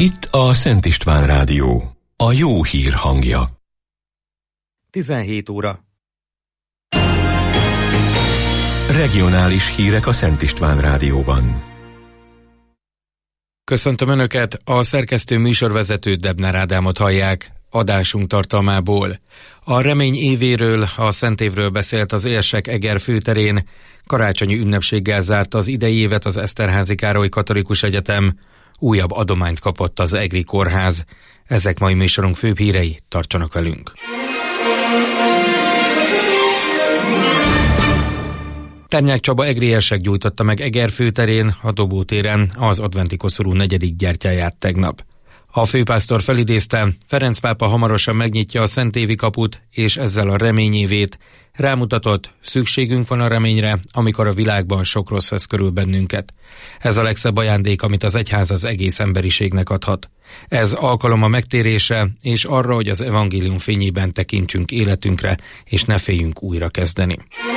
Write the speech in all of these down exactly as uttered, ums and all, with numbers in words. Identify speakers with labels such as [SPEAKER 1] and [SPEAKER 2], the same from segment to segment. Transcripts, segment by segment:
[SPEAKER 1] Itt a Szent István Rádió, a jó hír hangja.
[SPEAKER 2] tizenhét óra.
[SPEAKER 1] Regionális hírek a Szent István Rádióban.
[SPEAKER 2] Köszöntöm Önöket, a szerkesztő műsorvezető Debner Ádámot hallják. Adásunk tartalmából. A remény évéről, a Szentévről beszélt az Érsek Eger főterén, karácsonyi ünnepséggel zárt az idei évet az Eszterházy Károly Katolikus Egyetem, újabb adományt kapott az Egri Kórház. Ezek mai műsorunk főbb hírei, tartsanak velünk! Ternyák Csaba egri érsek gyújtotta meg Eger főterén, a Dobótéren az adventi koszorú negyedik gyertyáját tegnap. A főpásztor felidézte, Ferenc pápa hamarosan megnyitja a szentévi kaput, és ezzel a reményévét. Rámutatott, szükségünk van a reményre, amikor a világban sok rossz vesz körül bennünket. Ez a legszebb ajándék, amit az egyház az egész emberiségnek adhat. Ez alkalom a megtérésre, és arra, hogy az evangélium fényében tekintsünk életünkre, és ne féljünk újra kezdeni.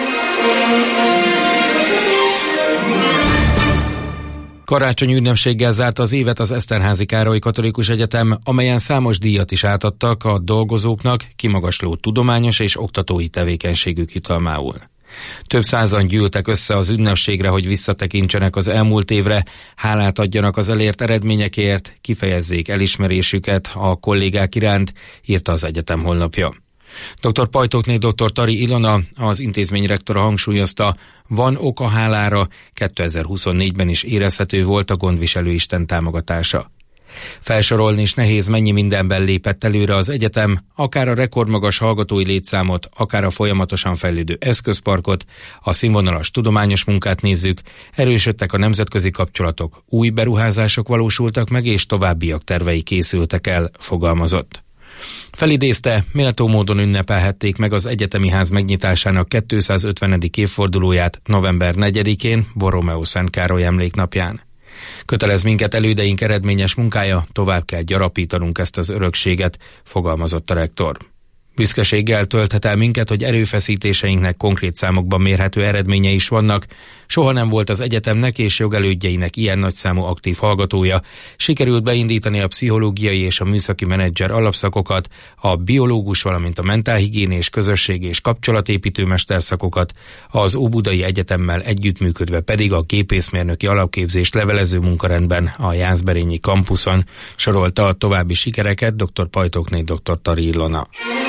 [SPEAKER 2] Karácsonyi ünnepséggel zárta az évet az Eszterházy Károly Katolikus Egyetem, amelyen számos díjat is átadtak a dolgozóknak kimagasló tudományos és oktatói tevékenységük jutalmául. Több százan gyűltek össze az ünnepségre, hogy visszatekintsenek az elmúlt évre, hálát adjanak az elért eredményekért, kifejezzék elismerésüket a kollégák iránt, írta az egyetem honlapja. doktor Pajtókné doktor Tari Ilona, az intézmény rektora hangsúlyozta, van ok a hálára, kétezer-huszonnégyben is érezhető volt a gondviselő Isten támogatása. Felsorolni is nehéz, mennyi mindenben lépett előre az egyetem, akár a rekordmagas hallgatói létszámot, akár a folyamatosan fejlődő eszközparkot, a színvonalas tudományos munkát nézzük, erősödtek a nemzetközi kapcsolatok, új beruházások valósultak meg, és továbbiak tervei készültek el, fogalmazott. Felidézte, méltó módon ünnepelhették meg az egyetemi ház megnyitásának kétszázötvenedik évfordulóját november negyedikén, Borromeo Szent Károly emléknapján. Kötelez minket elődeink eredményes munkája, tovább kell gyarapítanunk ezt az örökséget, fogalmazott a rektor. Büszkeséggel tölthet el minket, hogy erőfeszítéseinknek konkrét számokban mérhető eredménye is vannak. Soha nem volt az egyetemnek és jogelődjeinek ilyen nagyszámú aktív hallgatója. Sikerült beindítani a pszichológiai és a műszaki menedzser alapszakokat, a biológus, valamint a mentálhigiénés, közösség és kapcsolatépítő mesterszakokat, az Óbudai Egyetemmel együttműködve pedig a gépészmérnöki alapképzést levelező munkarendben a Jászberényi kampuszon, sorolta a további sikereket doktor Pajtókné doktor Tari Ilona.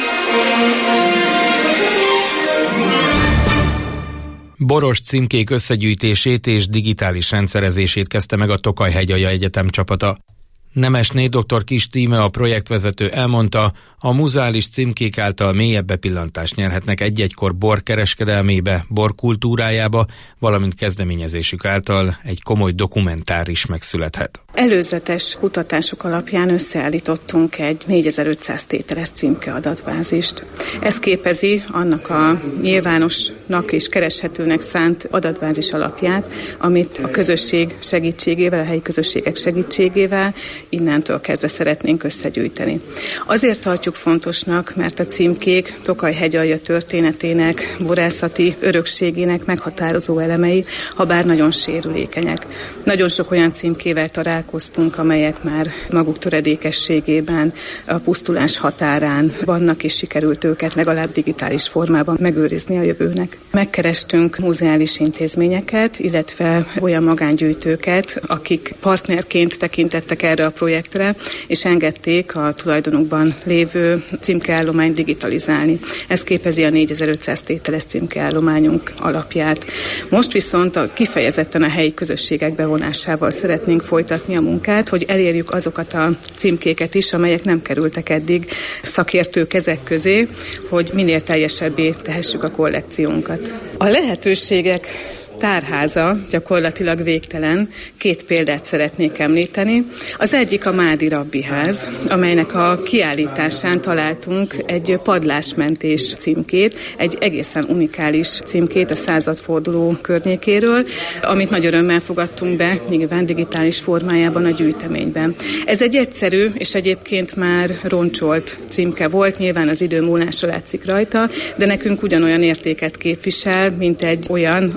[SPEAKER 2] Boros címkék összegyűjtését és digitális rendszerezését kezdte meg a Tokaj-hegyalja Egyetem csapata. Nemesné doktor Kis Tíme, a projektvezető elmondta, a muzeális címkék által mélyebb bepillantást nyerhetnek egy-egykor bor kereskedelmébe, bor kultúrájába, valamint kezdeményezésük által egy komoly dokumentár is megszülethet.
[SPEAKER 3] Előzetes kutatások alapján összeállítottunk egy négyezer-ötszáz tételes címke adatbázist. Ez képezi annak a nyilvánosnak és kereshetőnek szánt adatbázis alapját, amit a közösség segítségével, a helyi közösségek segítségével innentől kezdve szeretnénk összegyűjteni. Azért tartjuk fontosnak, mert a címkék Tokaj-hegyalja történetének, borászati örökségének meghatározó elemei, habár nagyon sérülékenyek. Nagyon sok olyan címkével találkoztunk, amelyek már maguk töredékességében a pusztulás határán vannak, és sikerült őket legalább digitális formában megőrizni a jövőnek. Megkerestünk muzeális intézményeket, illetve olyan magángyűjtőket, akik partnerként tekintettek erre a projektre, és engedték a tulajdonukban lévő címkeállományt digitalizálni. Ez képezi a négyezer-ötszáz tételes címkeállományunk alapját. Most viszont a kifejezetten a helyi közösségek bevonásával szeretnénk folytatni a munkát, hogy elérjük azokat a címkéket is, amelyek nem kerültek eddig szakértő kezek közé, hogy minél teljesebbé tehessük a kollekciónkat. A lehetőségek tárháza gyakorlatilag végtelen. Két példát szeretnék említeni. Az egyik a Mádi Rabbiház, amelynek a kiállításán találtunk egy padlásmentés címkét, egy egészen unikális címkét a századforduló környékéről, amit nagy örömmel fogadtunk be, nyilván digitális formájában a gyűjteményben. Ez egy egyszerű és egyébként már roncsolt címke volt, nyilván az idő múlása látszik rajta, de nekünk ugyanolyan értéket képvisel, mint egy olyan, aminek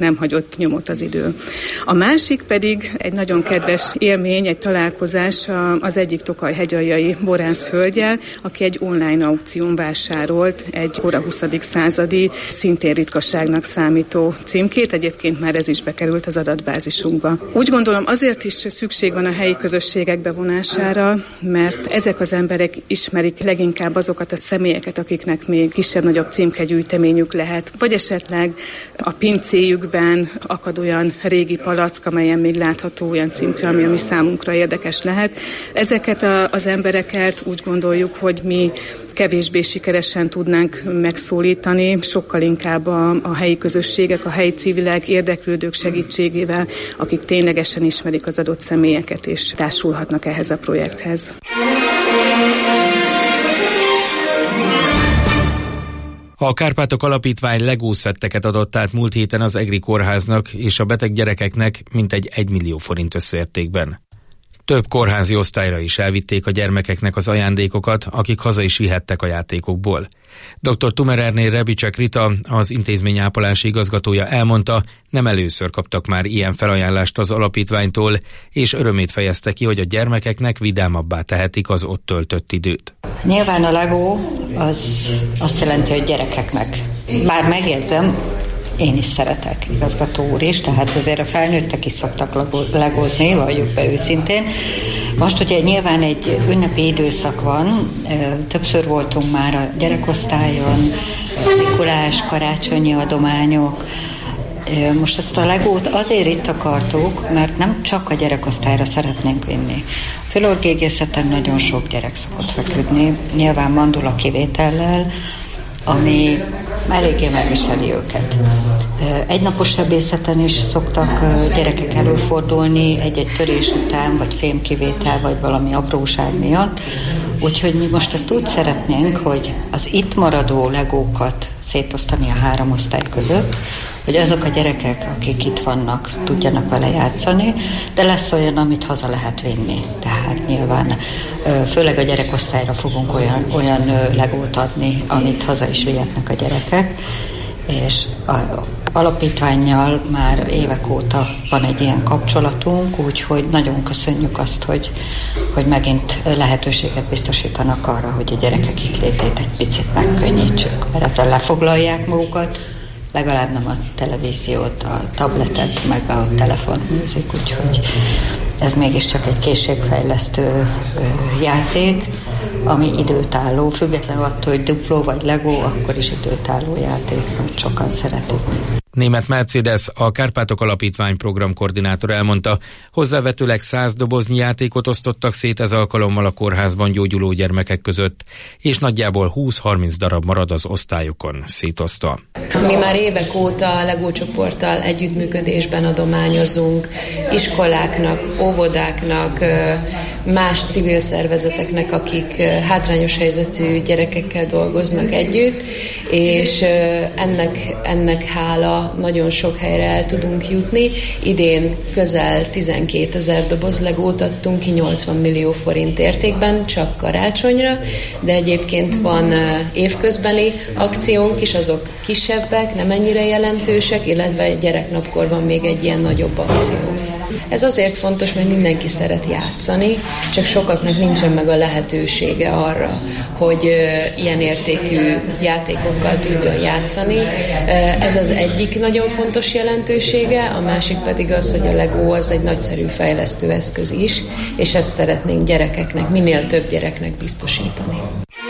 [SPEAKER 3] nem hagyott nyomot az idő. A másik pedig egy nagyon kedves élmény, egy találkozás az egyik tokaj-hegyaljai borász hölgyel, aki egy online aukción vásárolt egy kora huszadik századi, szintén ritkaságnak számító címkét, egyébként már ez is bekerült az adatbázisunkba. Úgy gondolom, azért is szükség van a helyi közösségek bevonására, mert ezek az emberek ismerik leginkább azokat a személyeket, akiknek még kisebb-nagyobb címkegyűjteményük lehet, vagy esetleg a pincéjükben akad olyan régi palack, amelyen még látható olyan címke, ami, ami számunkra érdekes lehet. Ezeket a, az embereket úgy gondoljuk, hogy mi kevésbé sikeresen tudnánk megszólítani, sokkal inkább a, a helyi közösségek, a helyi civilek, érdeklődők segítségével, akik ténylegesen ismerik az adott személyeket és társulhatnak ehhez a projekthez.
[SPEAKER 2] A Kárpátok Alapítvány Lego szetteket adott át múlt héten az Egri Kórháznak és a beteg gyerekeknek mintegy egy millió forint összértékben. Több kórházi osztályra is elvitték a gyermekeknek az ajándékokat, akik haza is vihettek a játékokból. doktor Tumererné Rebicsek Rita, az intézmény ápolási igazgatója elmondta, nem először kaptak már ilyen felajánlást az alapítványtól, és örömét fejezte ki, hogy a gyermekeknek vidámabbá tehetik az ott töltött időt.
[SPEAKER 4] Nyilván a Lego az azt jelenti, hogy gyerekeknek. Bár megjegyzem, én is szeretek, igazgató úr is, tehát azért a felnőttek is szoktak legózni, valljuk be őszintén. Most ugye nyilván egy ünnepi időszak van, többször voltunk már a gyerekosztályon, Mikulás, karácsonyi adományok. Most ezt a Legót azért itt akartuk, mert nem csak a gyerekosztályra szeretnénk vinni. A fülorgégészeten nagyon sok gyerek szokott feküdni, nyilván mandula kivétellel, ami eléggé megviseli őket. Egynapos sebészeten is szoktak gyerekek előfordulni egy-egy törés után, vagy fémkivétel, vagy valami apróság miatt. Úgyhogy mi most ezt úgy szeretnénk, hogy az itt maradó legókat szétosztani a három osztály között, hogy azok a gyerekek, akik itt vannak, tudjanak vele játszani, de lesz olyan, amit haza lehet vinni. Tehát nyilván főleg a gyerekosztályra fogunk olyan, olyan legót adni, amit haza is vihetnek a gyerekek, és a alapítvánnyal már évek óta van egy ilyen kapcsolatunk, úgyhogy nagyon köszönjük azt, hogy, hogy megint lehetőséget biztosítanak arra, hogy a gyerekek itt létét egy picit megkönnyítsük, mert ezzel lefoglalják magukat, legalább nem a televíziót, a tabletet, meg a telefont nézik, úgyhogy ez mégiscsak egy készségfejlesztő játék, ami időtálló, függetlenül attól, hogy dupló vagy Lego, akkor is időtálló játék, mert sokan szeretik.
[SPEAKER 2] Németh Mercedes, a Kárpátok Alapítvány programkoordinátor elmondta, hozzávetőleg száz doboznyi játékot osztottak szét ez alkalommal a kórházban gyógyuló gyermekek között, és nagyjából húsz-harminc darab marad az osztályokon szétosztva.
[SPEAKER 5] Mi már évek óta a Lego csoporttal együttműködésben adományozunk iskoláknak, óvodáknak, más civil szervezeteknek, akik hátrányos helyzetű gyerekekkel dolgoznak együtt, és ennek, ennek hála nagyon sok helyre el tudunk jutni. Idén közel tizenkétezer doboz legót adtunk ki nyolcvan millió forint értékben, csak karácsonyra, de egyébként van évközbeni akciónk is, azok kisebbek, nem ennyire jelentősek, illetve gyereknapkor van még egy ilyen nagyobb akció. Ez azért fontos, mert mindenki szeret játszani, csak sokaknak nincsen meg a lehetősége arra, hogy ilyen értékű játékokkal tudjon játszani. Ez az egyik nagyon fontos jelentősége, a másik pedig az, hogy a Lego az egy nagyszerű fejlesztő eszköz is, és ezt szeretnénk gyerekeknek, minél több gyereknek biztosítani.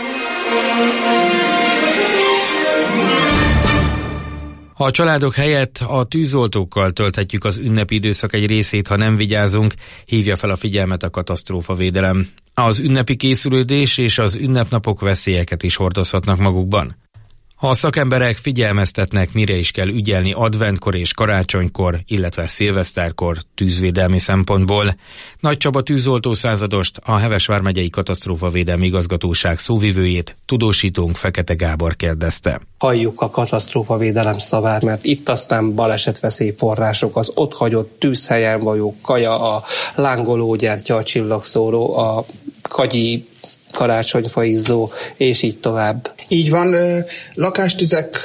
[SPEAKER 2] A családok helyett a tűzoltókkal tölthetjük az ünnepi időszak egy részét, ha nem vigyázunk, hívja fel a figyelmet a katasztrófavédelem. Az ünnepi készülődés és az ünnepnapok veszélyeket is hordozhatnak magukban. A szakemberek figyelmeztetnek, mire is kell ügyelni adventkor és karácsonykor, illetve szilveszterkor tűzvédelmi szempontból. Nagy Csaba tűzoltó századost, a Heves vármegyei katasztrófavédelmi igazgatóság szóvivőjét, tudósítónk Fekete Gábor kérdezte.
[SPEAKER 6] Halljuk a katasztrófavédelem szavát, mert itt aztán balesetveszély források, az ott hagyott tűzhelyen való kaja, a lángoló gyertya, a csillagszóró, a kagyi karácsonyfaizzó, és így tovább.
[SPEAKER 7] Így van, lakástüzek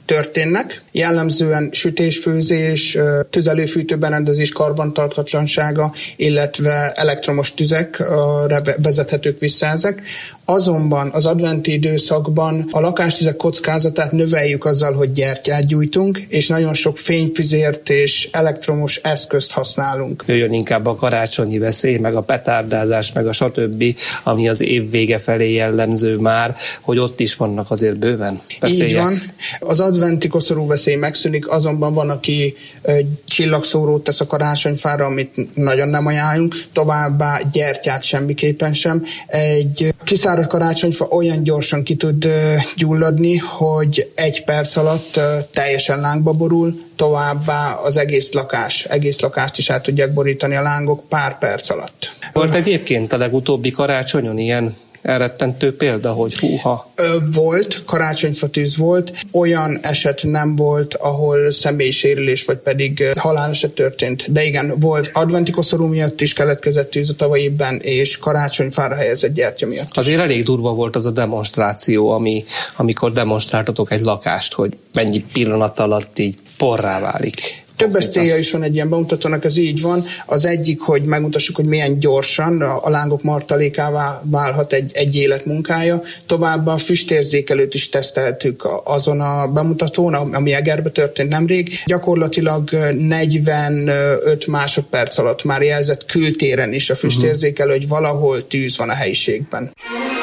[SPEAKER 7] történnek. Jellemzően sütés-főzés, tüzelőfűtőberendezés karbantarthatatlansága, illetve elektromos tüzekre vezethetők vissza ezek. Azonban az adventi időszakban a lakástüzek kockázatát növeljük azzal, hogy gyertyát gyújtunk, és nagyon sok fényfüzért és elektromos eszközt használunk.
[SPEAKER 6] Jöjjön inkább a karácsonyi veszély, meg a petárdázás, meg a stb., ami az év vége felé jellemző már, hogy ott is vannak azért bőven veszélyek.
[SPEAKER 7] Így van. Az adventi koszorú veszély megszűnik, azonban van, aki csillagszórót tesz a karácsonyfára, amit nagyon nem ajánlunk, továbbá gyertyát semmiképpen sem. Egy kiszáradt karácsonyfa olyan gyorsan ki tud gyulladni, hogy egy perc alatt teljesen lángba borul, továbbá az egész lakás, egész lakást is el tudják borítani a lángok pár perc alatt.
[SPEAKER 6] Volt egyébként a legutóbbi karácsonyon ilyen elrettentő példa, hogy húha?
[SPEAKER 7] Volt, karácsonyfatűz volt, olyan eset nem volt, ahol személysérülés vagy pedig haláleset történt. De igen, volt adventi koszorú miatt is keletkezett tűz a tavalyi évben, és karácsonyfára helyezett gyertya miatt is.
[SPEAKER 6] Azért elég durva volt az a demonstráció, ami, amikor demonstráltatok egy lakást, hogy mennyi pillanat alatt így porrá válik.
[SPEAKER 7] Többes célja is van egy ilyen bemutatónak, ez így van. Az egyik, hogy megmutassuk, hogy milyen gyorsan a lángok martalékává válhat egy, egy élet munkája. Továbbá a füstérzékelőt is teszteltük azon a bemutatón, ami Egerbe történt nemrég. Gyakorlatilag negyvenöt másodperc alatt már jelzett kültéren is a füstérzékelő, hogy valahol tűz van a helyiségben.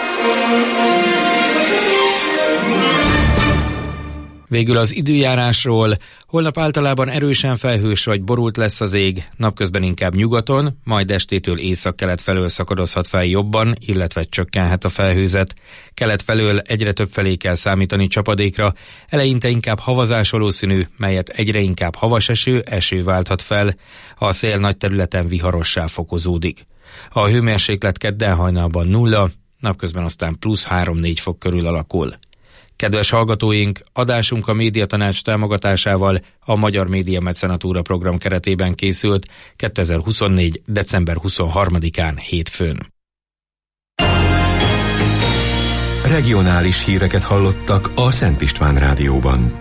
[SPEAKER 2] Végül az időjárásról. Holnap általában erősen felhős vagy borult lesz az ég, napközben inkább nyugaton, majd estétől északkelet felől szakadozhat fel jobban, illetve csökkenhet a felhőzet. Kelet felől egyre több felé kell számítani csapadékra, eleinte inkább havazás valószínű, melyet egyre inkább havas eső, eső válthat fel. A szél nagy területen viharossá fokozódik. A hőmérséklet kedden hajnalban nulla, napközben aztán plusz három-négy fok körül alakul. Kedves hallgatóink, adásunk a Médiatanács támogatásával a Magyar Média Mecenatúra program keretében készült kétezer-huszonnégy. december huszonharmadikán hétfőn.
[SPEAKER 1] Regionális híreket hallottak a Szent István Rádióban.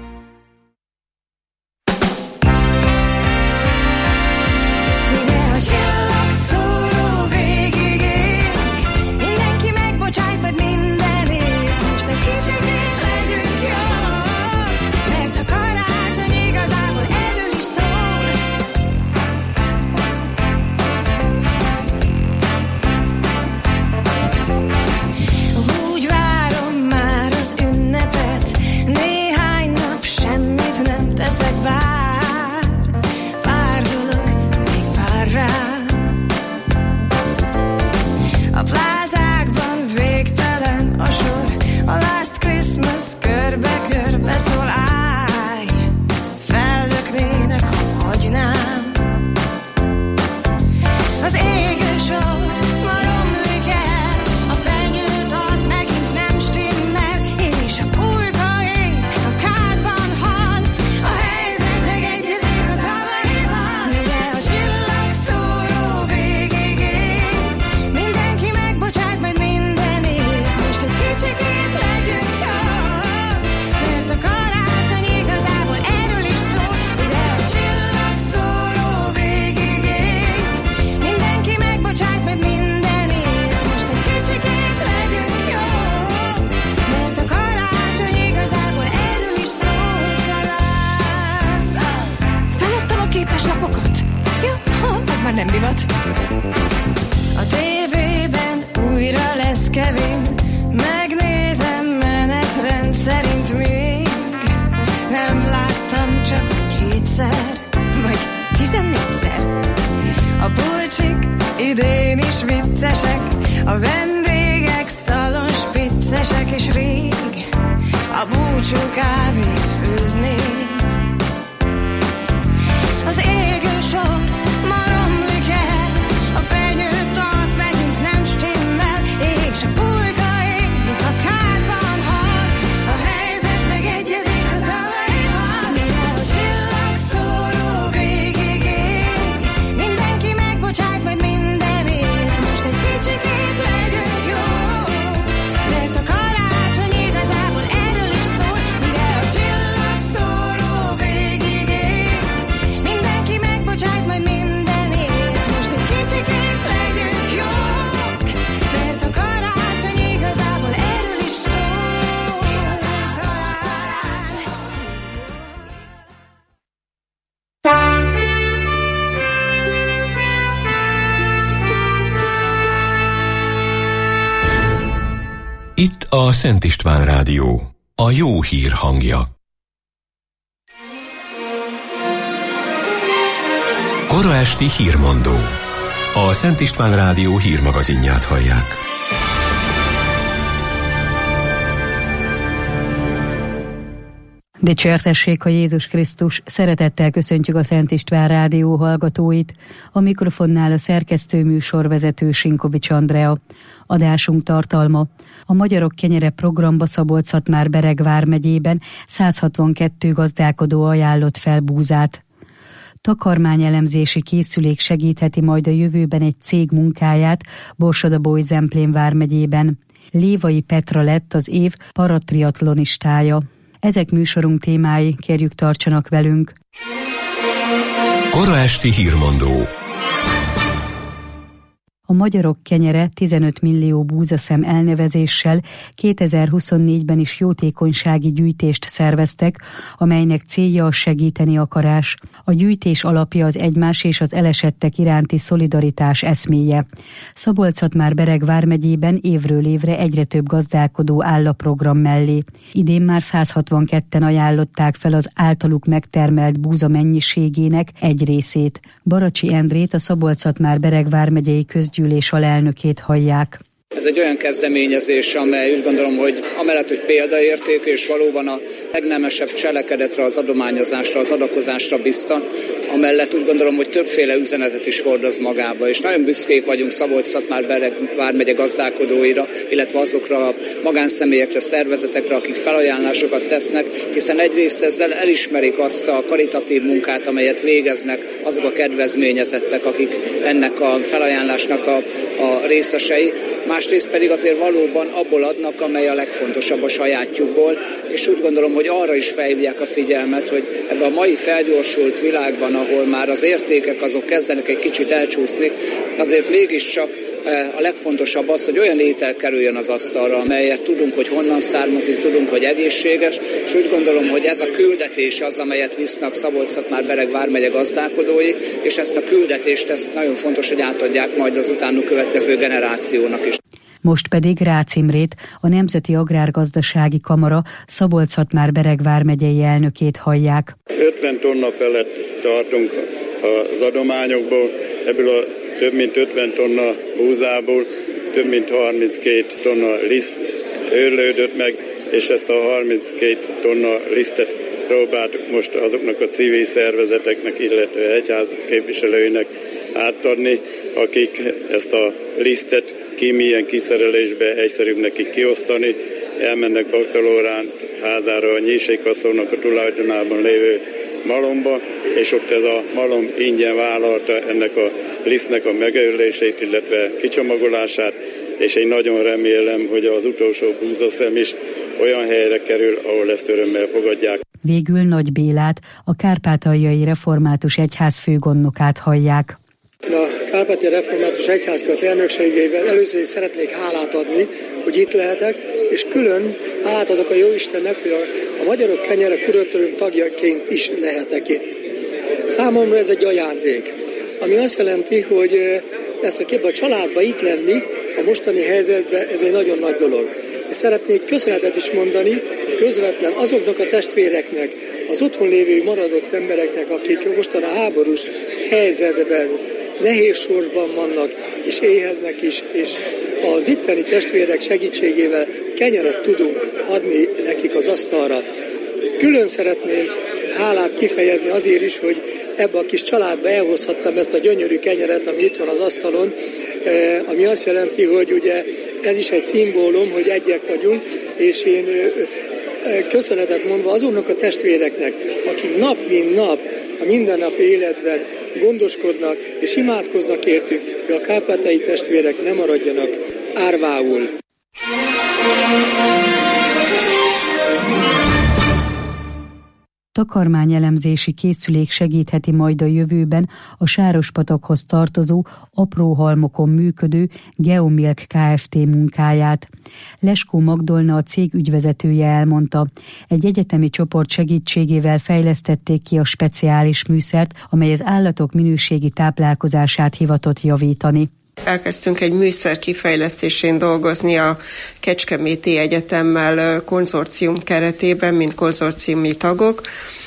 [SPEAKER 8] Mert a karácsony igazából erről is szól, mire a
[SPEAKER 1] A Szent István Rádió, a jó hír hangja. Kora esti hírmondó. A Szent István Rádió hírmagazinját hallják.
[SPEAKER 8] Dicsértessék a Jézus Krisztus, szeretettel köszöntjük a Szent István Rádió hallgatóit. A mikrofonnál a szerkesztő műsorvezető Sinkovics Andrea. Adásunk tartalma: a Magyarok Kenyere programba Szabolcs-Szatmár-Bereg vármegyében száz hatvankettő gazdálkodó ajánlott fel búzát. Takarmányelemzési készülék segítheti majd a jövőben egy cég munkáját Borsod-Abaúj-Zemplén vármegyében. Lévai Petra lett az év paratriatlonistája. Ezek műsorunk témái, kérjük tartsanak velünk.
[SPEAKER 1] Kora esti hírmondó.
[SPEAKER 8] A Magyarok Kenyere tizenöt millió búzaszem elnevezéssel kétezer-huszonnégyben is jótékonysági gyűjtést szerveztek, amelynek célja a segíteni akarás. A gyűjtés alapja az egymás és az elesettek iránti szolidaritás eszméje. Szabolcs-Szatmár-Bereg vármegyében évről évre egyre több gazdálkodó áll a program mellé. Idén már száz hatvanketten ajánlották fel az általuk megtermelt búza mennyiségének egy részét. Baracsi Endrét, a Szabolcs-Szatmár-Bereg vármegyei közgyűlés alelnökét hallják.
[SPEAKER 9] Ez egy olyan kezdeményezés, amely úgy gondolom, hogy amellett, hogy példaértékű és valóban a legnemesebb cselekedetre, az adományozásra, az adakozásra biztat, amellett úgy gondolom, hogy többféle üzenetet is hordoz magába, és nagyon büszkék vagyunk Szabolcs-Szatmár-Bereg vármegye gazdálkodóira, illetve azokra a magánszemélyekre, szervezetekre, akik felajánlásokat tesznek, hiszen egyrészt ezzel elismerik azt a karitatív munkát, amelyet végeznek azok a kedvezményezettek, akik ennek a felajánlásnak a, a részesei. Másrészt pedig azért valóban abból adnak, amely a legfontosabb a sajátjukból, és úgy gondolom, hogy arra is felhívják a figyelmet, hogy ebben a mai felgyorsult világban, ahol már az értékek azok kezdenek egy kicsit elcsúszni, azért mégiscsak a legfontosabb az, hogy olyan étel kerüljön az asztalra, amelyet tudunk, hogy honnan származik, tudunk, hogy egészséges, és úgy gondolom, hogy ez a küldetés az, amelyet visznek Szabolcs-Szatmár-Bereg vármegye gazdálkodói, és ezt a küldetést ezt nagyon fontos, hogy átadják majd az utánuk következő generációnak is.
[SPEAKER 8] Most pedig Rácz Imrét, a Nemzeti Agrárgazdasági Kamara Szabolcs-Szatmár-Bereg vármegyei elnökét hallják.
[SPEAKER 10] ötven tonna felett tartunk az adományokból, ebből a több mint ötven tonna búzából több mint harminckét tonna liszt őrlődött meg, és ezt a harminckét tonna lisztet próbáltuk most azoknak a civil szervezeteknek, illetve egyház képviselőinek átadni, akik ezt a lisztet kémilyen kiszerelésbe egyszerűbb nekik kiosztani, elmennek Baktalórán házára a Nyírségkasszónak a tulajdonában lévő malomba, és ott ez a malom ingyen vállalta ennek a lisztnek a megőrlését, illetve kicsomagolását, és én nagyon remélem, hogy az utolsó búzaszem is olyan helyre kerül, ahol ezt örömmel fogadják.
[SPEAKER 8] Végül Nagy Bélát, a Kárpátaljai Református Egyház főgondnokát hallják.
[SPEAKER 11] A Kárpátaljai Református Egyházkört elnökségével először is szeretnék hálát adni, hogy itt lehetek, és külön hálát adok a Jóistennek, hogy a, a Magyarok Kenyere kuratórium tagjaként is lehetek itt. Számomra ez egy ajándék, ami azt jelenti, hogy ezt a képben a családba itt lenni, a mostani helyzetben ez egy nagyon nagy dolog. És szeretnék köszönetet is mondani közvetlen azoknak a testvéreknek, az otthon lévő maradott embereknek, akik mostan a háborús helyzetben, nehéz sorsban vannak, és éheznek is, és az itteni testvérek segítségével kenyeret tudunk adni nekik az asztalra. Külön szeretném hálát kifejezni azért is, hogy ebbe a kis családba elhozhattam ezt a gyönyörű kenyeret, ami itt van az asztalon, ami azt jelenti, hogy ugye ez is egy szimbólum, hogy egyek vagyunk, és én köszönetet mondva azoknak a testvéreknek, akik nap mint nap a mindennapi életben gondoskodnak és imádkoznak értünk, hogy a kárpátaljai testvérek ne maradjanak árvául.
[SPEAKER 8] Takarmányelemzési készülék segítheti majd a jövőben a Sárospatakhoz tartozó apró halmokon működő Geomilk Kft. Munkáját. Leskó Magdolna, a cég ügyvezetője elmondta, egy egyetemi csoport segítségével fejlesztették ki a speciális műszert, amely az állatok minőségi táplálkozását hivatott javítani.
[SPEAKER 12] Elkezdtünk egy műszer kifejlesztésén dolgozni a Kecskeméti Egyetemmel konzorcium keretében, mint konzorciumi tagok.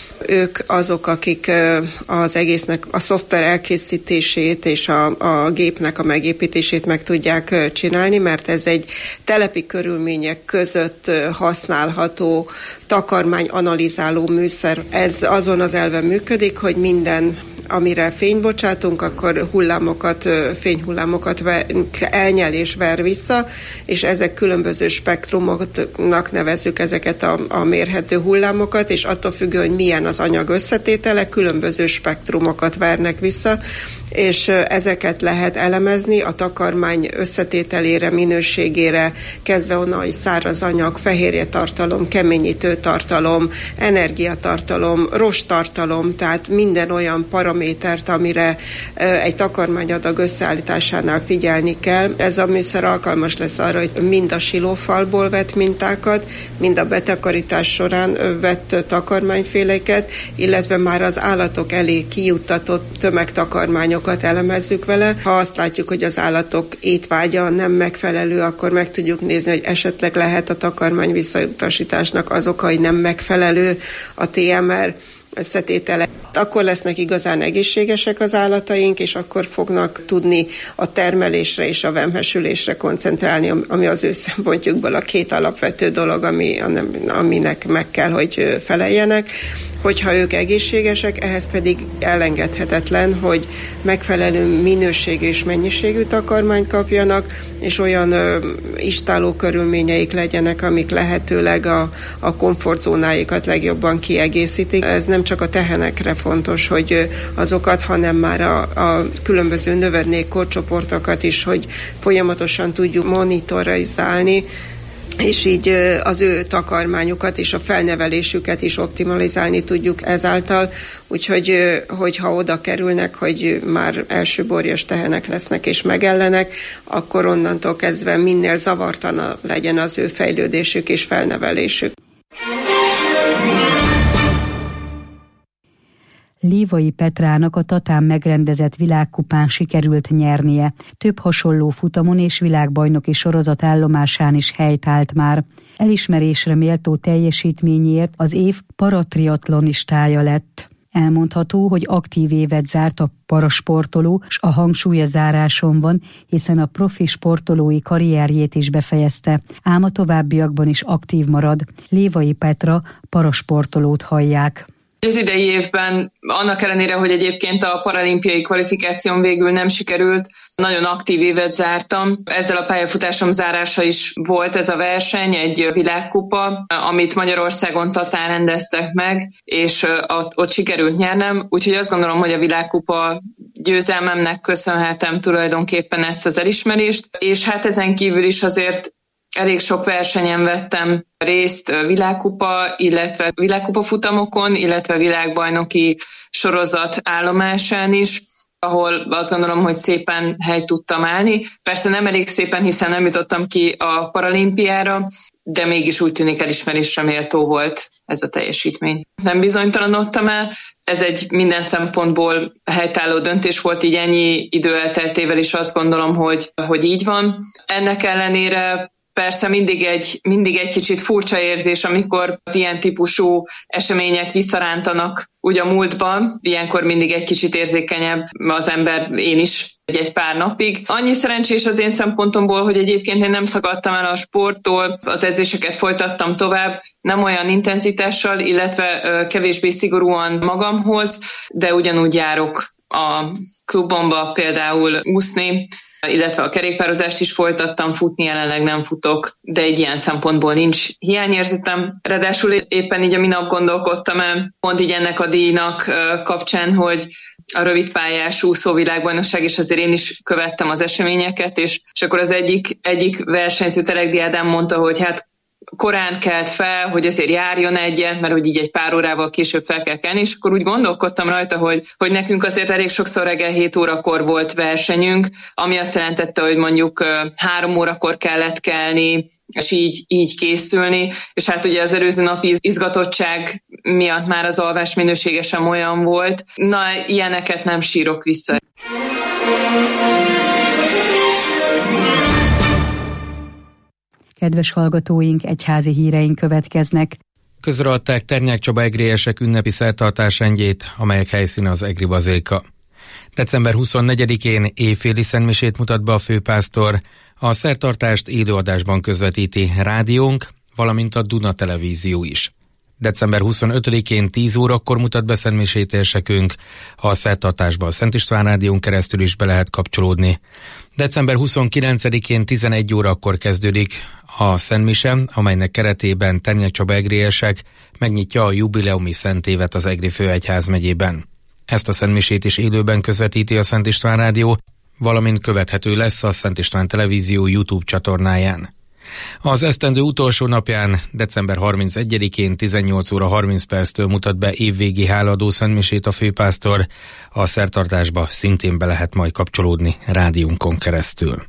[SPEAKER 12] Ők azok, akik az egésznek a szoftver elkészítését és a, a gépnek a megépítését meg tudják csinálni, mert ez egy telepi körülmények között használható takarmány analizáló műszer. Ez azon az elven működik, hogy minden, amire fényt bocsátunk, akkor hullámokat, fényhullámokat elnyel és ver vissza, és ezek különböző spektrumoknak nevezzük ezeket a, a mérhető hullámokat, és attól függően, hogy milyen az anyag összetétele, különböző spektrumokat vernek vissza, és ezeket lehet elemezni a takarmány összetételére, minőségére, kezdve onnan, hogy száraz anyag, fehérje tartalom, keményítő tartalom, energiatartalom, rosttartalom, tehát minden olyan paramétert, amire egy takarmányadag összeállításánál figyelni kell. Ez a műszer alkalmas lesz arra, hogy mind a silófalból vett mintákat, mind a betakarítás során vett takarmányféléket, illetve már az állatok elé kijuttatott tömegtakarmányok elemezzük vele. Ha azt látjuk, hogy az állatok étvágya nem megfelelő, akkor meg tudjuk nézni, hogy esetleg lehet a takarmány visszautasításnak az oka, hogy nem megfelelő a té em er összetétele. Akkor lesznek igazán egészségesek az állataink, és akkor fognak tudni a termelésre és a vemhesülésre koncentrálni, ami az ő szempontjukból a két alapvető dolog, ami, aminek meg kell, hogy feleljenek. Hogyha ők egészségesek, ehhez pedig elengedhetetlen, hogy megfelelő minőségű és mennyiségű takarmányt kapjanak, és olyan ö, istáló körülményeik legyenek, amik lehetőleg a, a komfortzónáikat legjobban kiegészítik. Ez nem csak a tehenekre fontos, hogy azokat, hanem már a, a különböző növendék korcsoportokat is, hogy folyamatosan tudjuk monitorizálni, és így az ő takarmányukat és a felnevelésüket is optimalizálni tudjuk ezáltal, úgyhogy hogyha oda kerülnek, hogy már elsőborjas tehenek lesznek és megellenek, akkor onnantól kezdve minél zavartana legyen az ő fejlődésük és felnevelésük.
[SPEAKER 8] Lévai Petrának a Tatán megrendezett világkupán sikerült nyernie. Több hasonló futamon és világbajnoki sorozat állomásán is helyt állt már. Elismerésre méltó teljesítményért az év paratriatlonistája lett. Elmondható, hogy aktív évet zárt a parasportoló, s a hangsúly a záráson van, hiszen a profi sportolói karrierjét is befejezte, ám a továbbiakban is aktív marad. Lévai Petra parasportolót hallják.
[SPEAKER 13] Az idei évben, annak ellenére, hogy egyébként a paralimpiai kvalifikáción végül nem sikerült, nagyon aktív évet zártam. Ezzel a pályafutásom zárása is volt ez a verseny, egy világkupa, amit Magyarországon Tatán rendeztek meg, és ott sikerült nyernem. Úgyhogy azt gondolom, hogy a világkupa győzelmemnek köszönhetem tulajdonképpen ezt az elismerést. És hát ezen kívül is azért elég sok versenyen vettem részt világkupa, illetve világkupa futamokon, illetve világbajnoki sorozat állomásán is, ahol azt gondolom, hogy szépen helyt tudtam állni. Persze nem elég szépen, hiszen nem jutottam ki a paralimpiára, de mégis úgy tűnik elismerésre méltó volt ez a teljesítmény. Nem bizonytalanodtam el, ez egy minden szempontból helytálló döntés volt, így ennyi idő elteltével is azt gondolom, hogy, hogy így van. Ennek ellenére persze mindig egy, mindig egy kicsit furcsa érzés, amikor az ilyen típusú események visszarántanak úgy a múltban. Ilyenkor mindig egy kicsit érzékenyebb az ember, én is egy pár napig. Annyi szerencsés az én szempontomból, hogy egyébként én nem szakadtam el a sporttól, az edzéseket folytattam tovább, nem olyan intenzitással, illetve kevésbé szigorúan magamhoz, de ugyanúgy járok a klubomba például úszni, illetve a kerékpározást is folytattam, futni jelenleg nem futok, de egy ilyen szempontból nincs hiányérzetem. Ráadásul éppen így a minap gondolkodtam el, pont így ennek a díjnak kapcsán, hogy a rövidpályás úszóvilágbajnokság, és azért én is követtem az eseményeket, és, és akkor az egyik, egyik versenyző, Telegdi Ádám mondta, hogy hát korán kelt fel, hogy ezért járjon egyet, mert hogy így egy pár órával később fel kell kelni, és akkor úgy gondolkodtam rajta, hogy, hogy nekünk azért elég sokszor reggel hét órakor volt versenyünk, ami azt jelentette, hogy mondjuk három órakor kellett kelni, és így, így készülni, és hát ugye az előző napi izgatottság miatt már az alvás minősége sem olyan volt. Na, ilyeneket nem sírok vissza.
[SPEAKER 8] Kedves hallgatóink, egyházi híreink következnek.
[SPEAKER 2] Közreadták Ternyák Csaba egriesek ünnepi szertartásrendjét, amelyek helyszíne az egri bazilika. december huszonnegyedikén éjféli szentmisét mutat be a főpásztor, a szertartást élőadásban közvetíti rádiónk, valamint a Duna Televízió is. december huszonötödikén tíz órakor mutat be szentmisét érsekünk, a szertartásba a Szent István Rádión keresztül is be lehet kapcsolódni. december huszonkilencedikén tizenegy órakor kezdődik a szentmise, amelynek keretében Ternyák Csaba egriesek megnyitja a jubileumi szentévet az Egri főegyházmegyében. Ezt a szentmisét is élőben közvetíti a Szent István Rádió, valamint követhető lesz a Szent István Televízió YouTube csatornáján. Az esztendő utolsó napján, december harmincegyedikén tizennyolc óra harminc perctől mutat be évvégi hálaadó szentmisét a főpásztor, a szertartásba szintén be lehet majd kapcsolódni rádiónkon keresztül.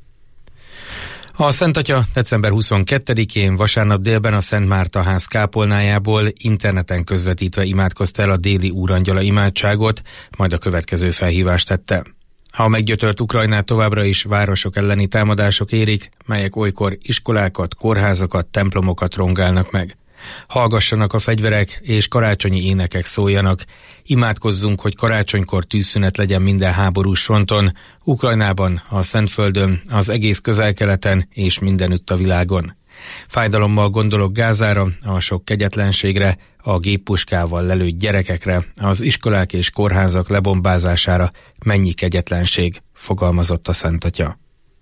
[SPEAKER 2] A Szent Atya december huszonkettedikén vasárnap délben a Szent Márta ház kápolnájából interneten közvetítve imádkozta el a déli úrangyala imádságot, majd a következő felhívást tette. A meggyötört Ukrajnát továbbra is városok elleni támadások érik, melyek olykor iskolákat, kórházakat, templomokat rongálnak meg. Hallgassanak a fegyverek és karácsonyi énekek szóljanak. Imádkozzunk, hogy karácsonykor tűzszünet legyen minden háborús fronton, Ukrajnában, a Szentföldön, az egész Közel-Keleten és mindenütt a világon. Fájdalommal gondolok Gázára, a sok kegyetlenségre, a géppuskával lelőtt gyerekekre, az iskolák és kórházak lebombázására, mennyi kegyetlenség, fogalmazott a Szent Atya.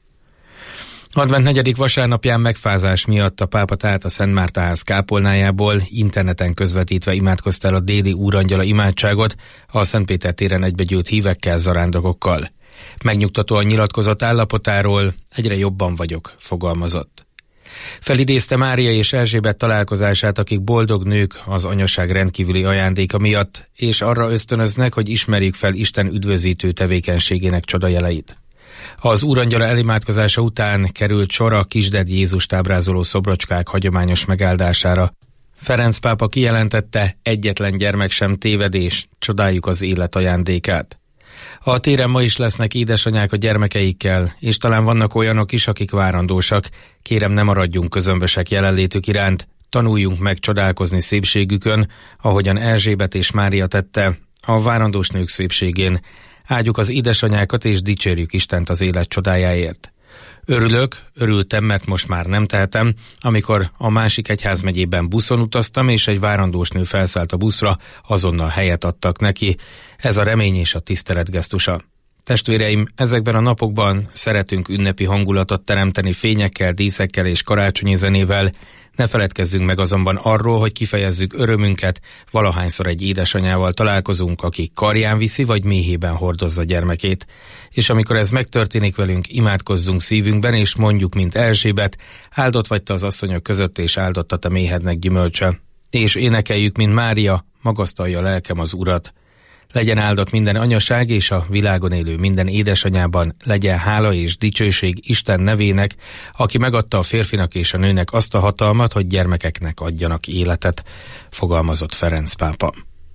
[SPEAKER 2] Advent negyedik vasárnapján megfázás miatt a pápa tehát a Szent Márta ház kápolnájából interneten közvetítve imádkozta el a déli úrangyala imádságot a Szent Péter téren egybegyűlt hívekkel, zarándokokkal. Megnyugtatóan nyilatkozott állapotáról, egyre jobban vagyok, fogalmazott. Felidézte Mária és Erzsébet találkozását, akik boldog nők az anyaság rendkívüli ajándéka miatt, és arra ösztönöznek, hogy ismerjük fel Isten üdvözítő tevékenységének csodajeleit. Az úrangyala elimádkozása után került sor a kisded Jézust ábrázoló szobrocskák hagyományos megáldására. Ferenc pápa kijelentette, egyetlen gyermek sem tévedés, csodáljuk az élet ajándékát. A téren ma is lesznek édesanyák a gyermekeikkel, és talán vannak olyanok is, akik várandósak. Kérem, ne maradjunk közömbösek jelenlétük iránt, tanuljunk meg csodálkozni szépségükön, ahogyan Erzsébet és Mária tette, a várandós nők szépségén. Áldjuk az édesanyákat és dicsérjük Istent az élet csodájáért. Örülök, örültem, mert most már nem tehetem, amikor a másik egyházmegyében buszon utaztam, és egy várandós nő felszállt a buszra, azonnal helyet adtak neki. Ez a remény és a tisztelet gesztusa. Testvéreim, ezekben a napokban szeretünk ünnepi hangulatot teremteni fényekkel, díszekkel és karácsonyi zenével. Ne feledkezzünk meg azonban arról, hogy kifejezzük örömünket, valahányszor egy édesanyával találkozunk, aki karján viszi vagy méhében hordozza gyermekét. És amikor ez megtörténik velünk, imádkozzunk szívünkben, és mondjuk, mint Erzsébet, áldott vagy te az asszonyok között, és áldott a te méhednek gyümölcse. És énekeljük, mint Mária, magasztalja lelkem az Urat. Legyen áldott minden anyaság, és a világon élő minden édesanyában legyen hála és dicsőség Isten nevének, aki megadta a férfinak és a nőnek azt a hatalmat, hogy gyermekeknek adjanak életet, fogalmazott Ferenc pápa.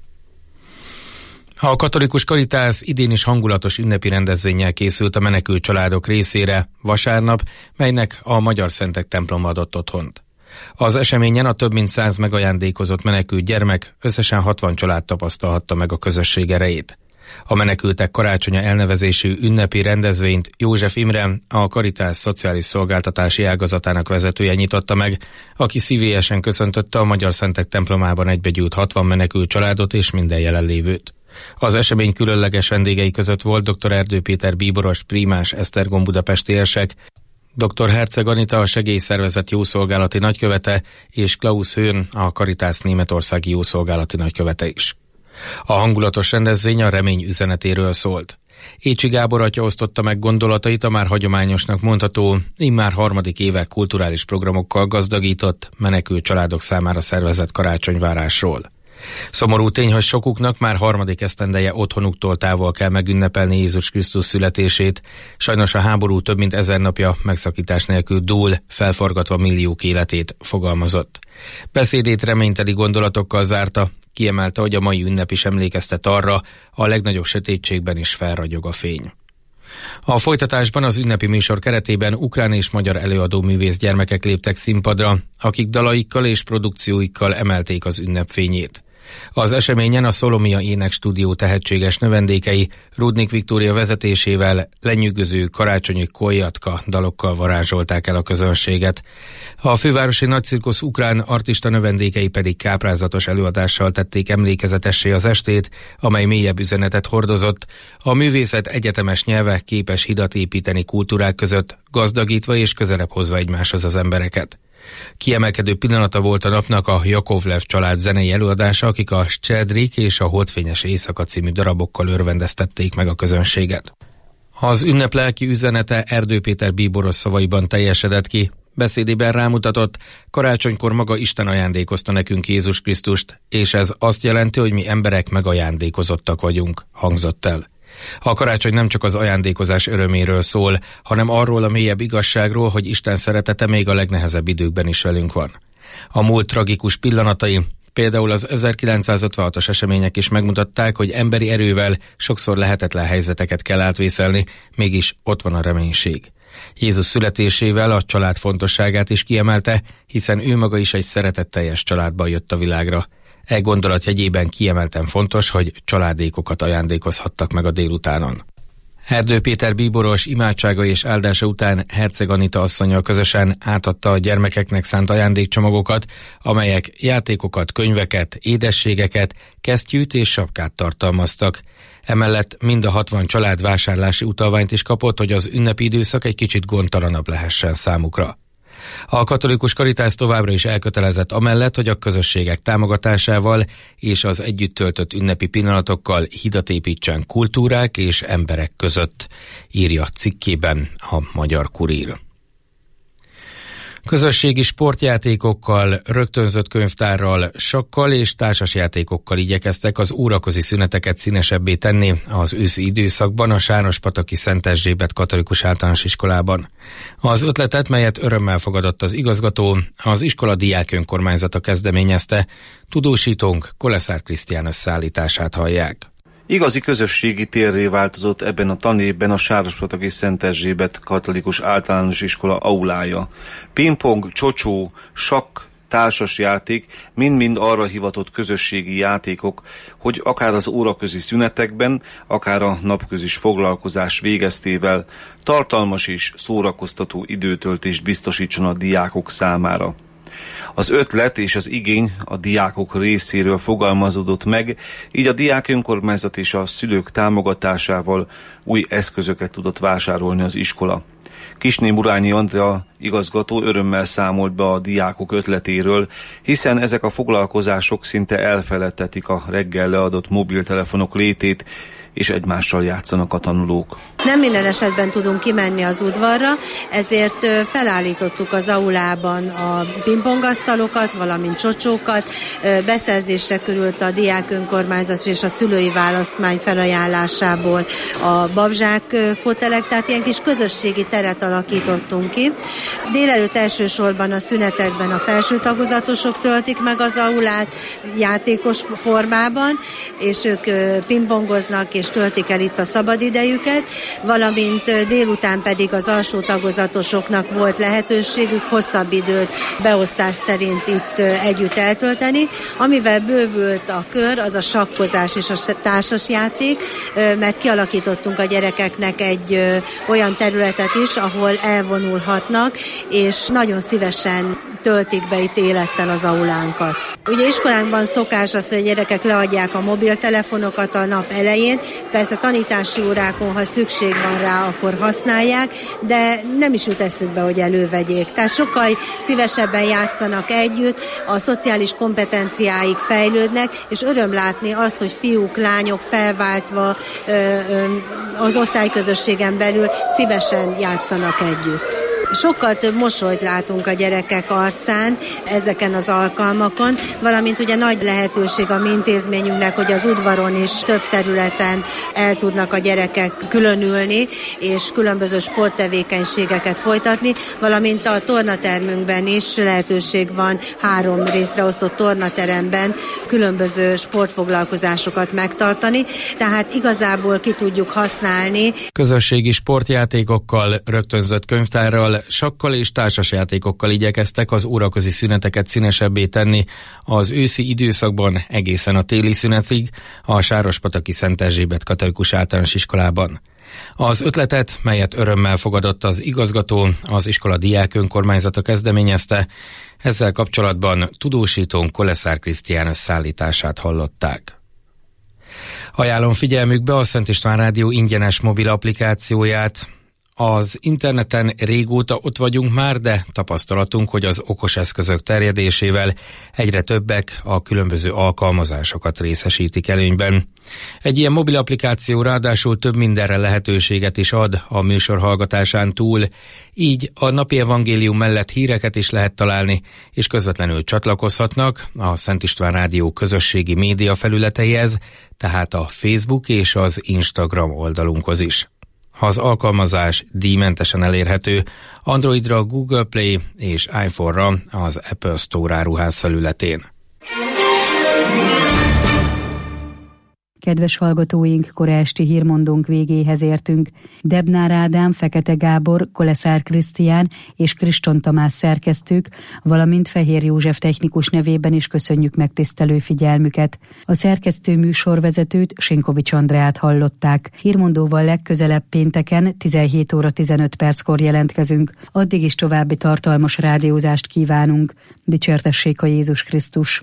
[SPEAKER 2] A katolikus Caritas idén is hangulatos ünnepi rendezvénnyel készült a menekült családok részére vasárnap, melynek a Magyar Szentek temploma adott otthont. Az eseményen a több mint száz megajándékozott menekült gyermek, összesen hatvan család tapasztalhatta meg a közösség erejét. A menekültek karácsonya elnevezésű ünnepi rendezvényt József Imre, a Caritas szociális szolgáltatási ágazatának vezetője nyitotta meg, aki szívélyesen köszöntötte a Magyar Szentek templomában egybegyűlt hatvan menekült családot és minden jelenlévőt. Az esemény különleges vendégei között volt dr. Erdő Péter bíboros, prímás, Esztergom budapesti érsek, dr. Herceg Anita, a segélyszervezet jószolgálati nagykövete, és Klaus Höhn, a Caritas németországi jószolgálati nagykövete is. A hangulatos rendezvény a remény üzenetéről szólt. Écsi Gábor atya osztotta meg gondolatait a már hagyományosnak mondható, immár harmadik évek kulturális programokkal gazdagított, menekült családok számára szervezett karácsonyvárásról. Szomorú tény, hogy sokuknak már harmadik esztendeje otthonuktól távol kell megünnepelni Jézus Krisztus születését. Sajnos a háború több mint ezer napja megszakítás nélkül dúl, felforgatva milliók életét, fogalmazott. Beszédét reményteli gondolatokkal zárta, kiemelte, hogy a mai ünnep is emlékeztet arra, a legnagyobb sötétségben is felragyog a fény. A folytatásban az ünnepi műsor keretében ukrán és magyar előadó művész gyermekek léptek színpadra, akik dalaikkal és produkcióikkal emelték az ünnep fényét. Az eseményen a Szolomia Énekstúdió tehetséges növendékei Rudnik Viktória vezetésével lenyűgöző karácsonyi kolyatka dalokkal varázsolták el a közönséget. A fővárosi nagycirkusz ukrán artista növendékei pedig káprázatos előadással tették emlékezetessé az estét, amely mélyebb üzenetet hordozott. A művészet egyetemes nyelve képes hidat építeni kultúrák között, gazdagítva és közelebb hozva egymáshoz az embereket. Kiemelkedő pillanata volt a napnak a Jakovlev család zenei előadása, akik a Szczedrik és a Holdfényes éjszaka című darabokkal örvendeztették meg a közönséget. Az ünnep lelki üzenete Erdő Péter bíboros szavaiban teljesedett ki. Beszédében rámutatott, karácsonykor maga Isten ajándékozta nekünk Jézus Krisztust, és ez azt jelenti, hogy mi emberek megajándékozottak vagyunk, hangzott el. A karácsony nem csak az ajándékozás öröméről szól, hanem arról a mélyebb igazságról, hogy Isten szeretete még a legnehezebb időkben is velünk van. A múlt tragikus pillanatai, például az ezerkilencszázötvenhatos események is megmutatták, hogy emberi erővel sokszor lehetetlen helyzeteket kell átvészelni, mégis ott van a reménység. Jézus születésével a család fontosságát is kiemelte, hiszen ő maga is egy szeretetteljes családban jött a világra. E gondolat jegyében kiemelten fontos, hogy családékokat ajándékozhattak meg a délutánon. Erdő Péter bíboros imádsága és áldása után Herceg Anita asszonnyal közösen átadta a gyermekeknek szánt ajándékcsomagokat, amelyek játékokat, könyveket, édességeket, kesztyűt és sapkát tartalmaztak. Emellett mind a hatvan család vásárlási utalványt is kapott, hogy az ünnepi időszak egy kicsit gondtalanabb lehessen számukra. A katolikus Karitász továbbra is elkötelezett amellett, hogy a közösségek támogatásával és az együtt töltött ünnepi pillanatokkal hidat építsen kultúrák és emberek között, írja cikkében a Magyar Kurír. Közösségi sportjátékokkal, rögtönzött könyvtárral, sakkal és társasjátékokkal igyekeztek az óraközi szüneteket színesebbé tenni az őszi időszakban a Sárospataki Szent Erzsébet Katolikus Általános Iskolában. Az ötletet, melyet örömmel fogadott az igazgató, az iskola diák önkormányzata kezdeményezte. Tudósítónk Koleszár Krisztián összeállítását hallják.
[SPEAKER 14] Igazi közösségi térré változott ebben a tanévben a Sárospataki Szent Erzsébet Katolikus Általános Iskola aulája. Pingpong, csocsó, sakk, társasjáték mind-mind arra hivatott közösségi játékok, hogy akár az óraközi szünetekben, akár a napközis foglalkozás végeztével tartalmas és szórakoztató időtöltést biztosítson a diákok számára. Az ötlet és az igény a diákok részéről fogalmazódott meg, így a diák önkormányzat és a szülők támogatásával új eszközöket tudott vásárolni az iskola. Kissné Murányi Andrea igazgató örömmel számolt be a diákok ötletéről, hiszen ezek a foglalkozások szinte elfeledtetik a reggel leadott mobiltelefonok létét, és egymással játszanak a tanulók.
[SPEAKER 15] Nem minden esetben tudunk kimenni az udvarra, ezért felállítottuk az aulában a pingpongasztalokat, valamint csocsókat. Beszerzésre került a diák önkormányzat és a szülői választmány felajánlásából a babzsák fotelek, tehát ilyen kis közösségi teret alakítottunk ki. Délelőtt elsősorban a szünetekben a felső tagozatosok töltik meg az aulát játékos formában, és ők pingpongoznak és töltik el itt a szabadidejüket, valamint délután pedig az alsó tagozatosoknak volt lehetőségük hosszabb időt beosztás szerint itt együtt eltölteni. Amivel bővült a kör, az a sakkozás és a társasjáték, mert kialakítottunk a gyerekeknek egy olyan területet is, ahol elvonulhatnak, és nagyon szívesen töltik be itt élettel az aulánkat. Ugye iskolánkban szokás az, hogy a gyerekek leadják a mobiltelefonokat a nap elején, persze tanítási órákon, ha szükség van rá, akkor használják, de nem is jut eszükbe, hogy elővegyék. Tehát sokkal szívesebben játszanak együtt, a szociális kompetenciáik fejlődnek, és öröm látni azt, hogy fiúk, lányok felváltva ö, ö, az osztályközösségen belül szívesen játszanak együtt. sokkal több mosolyt látunk a gyerekek arcán ezeken az alkalmakon, valamint ugye nagy lehetőség a mi intézményünknek, hogy az udvaron is több területen el tudnak a gyerekek különülni, és különböző sporttevékenységeket folytatni, valamint a tornatermünkben is lehetőség van három részre osztott tornateremben különböző sportfoglalkozásokat megtartani, tehát igazából ki tudjuk használni.
[SPEAKER 2] Közösségi sportjátékokkal, rögtönzött könyvtárral, sakkal és társasjátékokkal igyekeztek az óraközi szüneteket színesebbé tenni az őszi időszakban egészen a téli szünetig a Sárospataki Szent Erzsébet Katolikus Általános Iskolában. Az ötletet, melyet örömmel fogadott az igazgató, az iskola diák önkormányzata kezdeményezte, ezzel kapcsolatban tudósítónk Koleszár Krisztián szállítását hallották. Ajánlom figyelmükbe a Szent István Rádió ingyenes mobil applikációját. Az interneten régóta ott vagyunk már, de tapasztalatunk, hogy az okos eszközök terjedésével egyre többek a különböző alkalmazásokat részesítik előnyben. Egy ilyen mobil applikáció ráadásul több mindenre lehetőséget is ad a műsor hallgatásán túl, így a napi evangélium mellett híreket is lehet találni, és közvetlenül csatlakozhatnak a Szent István Rádió közösségi média felületeihez, tehát a Facebook és az Instagram oldalunkhoz is. Az alkalmazás díjmentesen elérhető Androidra, Google Play és iPhone-ra az Apple Store áruház felületén.
[SPEAKER 8] Kedves hallgatóink, kora esti hírmondónk végéhez értünk. Debnár Ádám, Fekete Gábor, Koleszár Krisztián és Kriston Tamás szerkesztők, valamint Fehér József technikus nevében is köszönjük megtisztelő figyelmüket. A szerkesztő műsorvezetőt, Sinkovics Andreát hallották. Hírmondóval legközelebb pénteken tizenhét óra tizenöt perckor jelentkezünk. Addig is további tartalmas rádiózást kívánunk. Dicsértessék a Jézus Krisztus!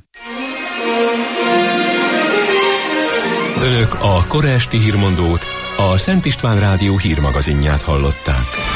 [SPEAKER 1] Önök a kora esti hírmondót, a Szent István Rádió hírmagazinját hallották.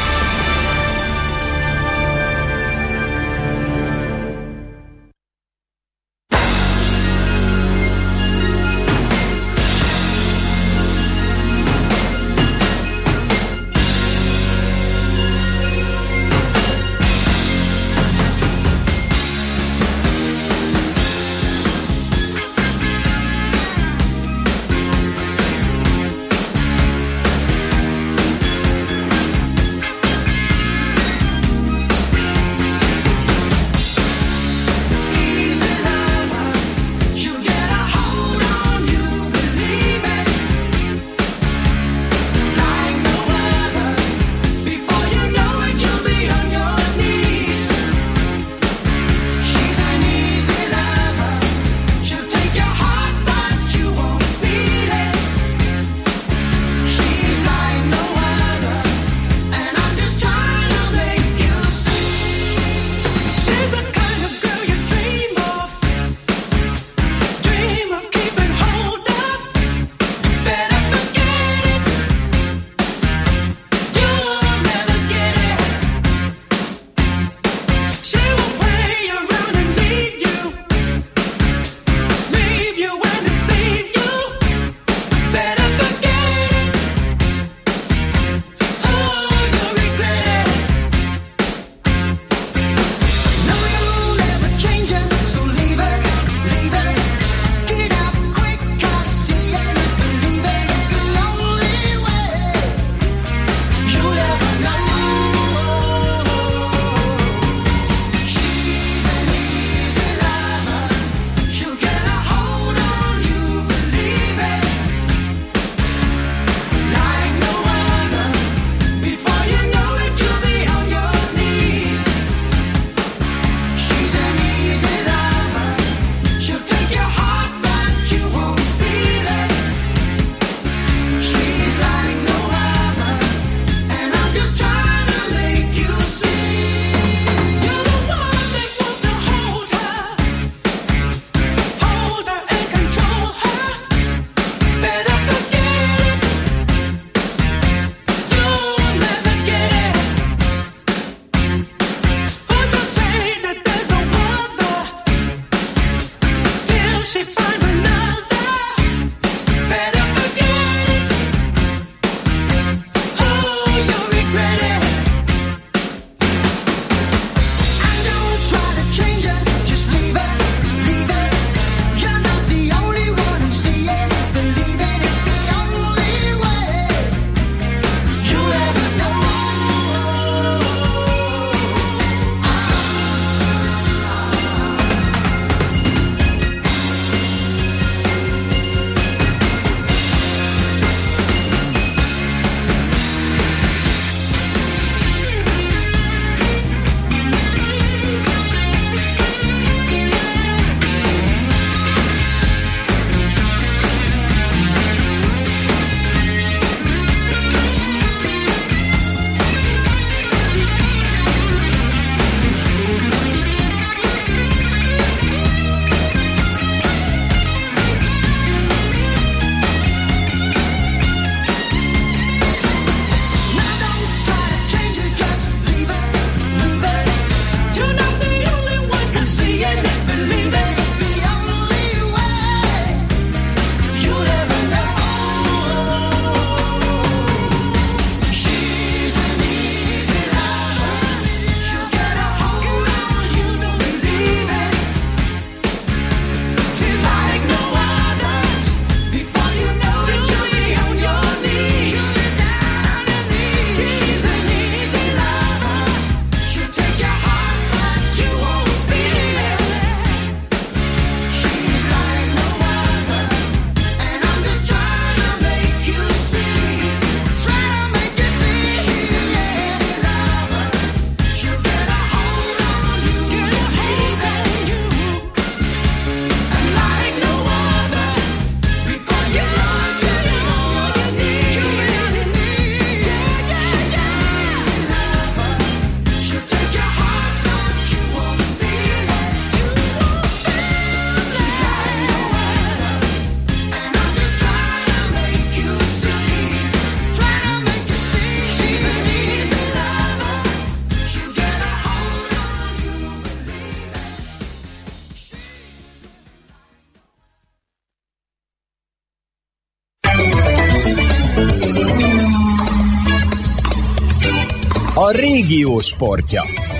[SPEAKER 16] A régió sportja.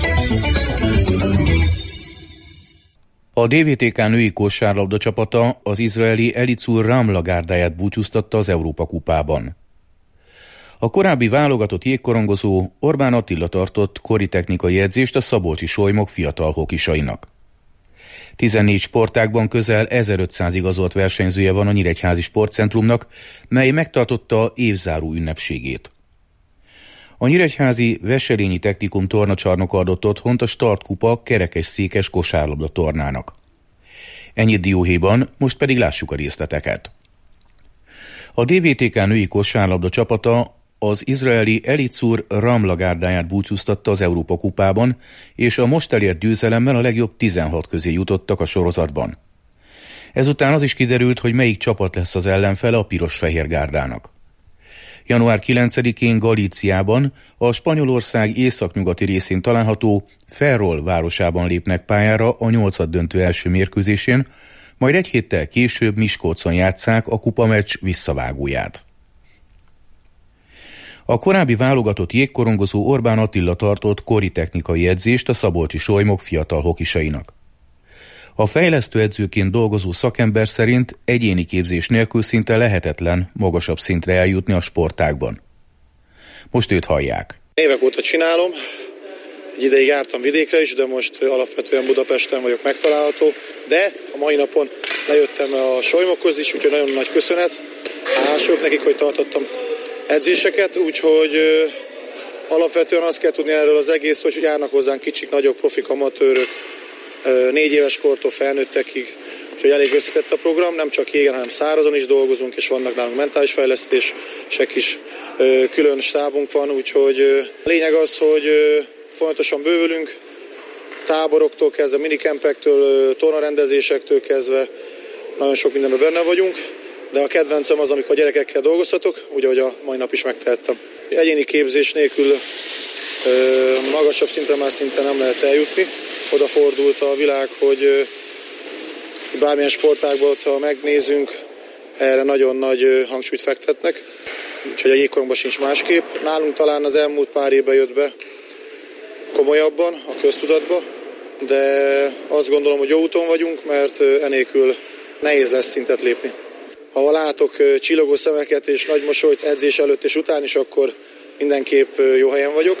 [SPEAKER 17] A dé vé té ká női kosárlabda csapata az izraeli Elitszur Ramla gárdáját búcsúztatta az Európa kupában. A korábbi válogatott jégkorongozó Orbán Attila tartott kori technikai edzést a szabolcsi solymok fiatal hokisainak. tizennégy sportágban közel ezerötszáz igazolt versenyzője van a Nyíregyházi Sportcentrumnak, mely megtartotta évzáró ünnepségét. A Nyíregyházi Veselényi Technikum tornacsarnoka adott otthont a Startkupa kerekesszékes kosárlabda tornának. Ennyit dióhéjban, most pedig lássuk a részleteket. A dé vé té ká női kosárlabda csapata az izraeli Elitszur Ramla gárdáját búcsúztatta az Európa kupában, és a most elért győzelemmel a legjobb tizenhat közé jutottak a sorozatban. Ezután az is kiderült, hogy melyik csapat lesz az ellenfele a piros-fehér gárdának. január kilencedikén Galíciában, a Spanyolország északnyugati részén található Ferrol városában lépnek pályára a nyolcaddöntő első mérkőzésén, majd egy héttel később Miskolcon játsszák a kupameccs visszavágóját. A korábbi válogatott jégkorongozó Orbán Attila tartott kori technikai edzést a szabolcsi solymok fiatal hokisainak. A fejlesztő edzőként dolgozó szakember szerint egyéni képzés nélkül szinte lehetetlen magasabb szintre eljutni a sportágban. Most őt hallják.
[SPEAKER 18] Évek óta csinálom, egy ideig jártam vidékre is, de most alapvetően Budapesten vagyok megtalálható, de a mai napon lejöttem a solymokhoz is, úgyhogy nagyon nagy köszönet. Hálások nekik, hogy tartottam edzéseket, úgyhogy alapvetően azt kell tudni erről az egész, hogy járnak hozzánk kicsik, nagyobb profik, amatőrök, négy éves kortól felnőttekig, úgyhogy elég összetett a program, nem csak jégen, hanem szárazon is dolgozunk, és vannak nálunk mentális fejlesztések is, külön stábunk van, úgyhogy a lényeg az, hogy folyamatosan bővülünk, táboroktól kezdve, minikempektől, tornarendezésektől kezdve, nagyon sok mindenben benne vagyunk, de a kedvencem az, amikor gyerekekkel dolgozhatok, úgy, ahogy a mai nap is megtehettem. Egyéni képzés nélkül magasabb szintre már szinte nem lehet eljutni. Odafordult a világ, hogy bármilyen sportágban, ha megnézünk, erre nagyon nagy hangsúlyt fektetnek, úgyhogy a jégkorongban sincs másképp. Nálunk talán az elmúlt pár évben jött be komolyabban a köztudatba, de azt gondolom, hogy jó úton vagyunk, mert enélkül nehéz lesz szintet lépni. Ha látok csillogó szemeket és nagy mosolyt edzés előtt és után is, akkor mindenképp jó helyen vagyok.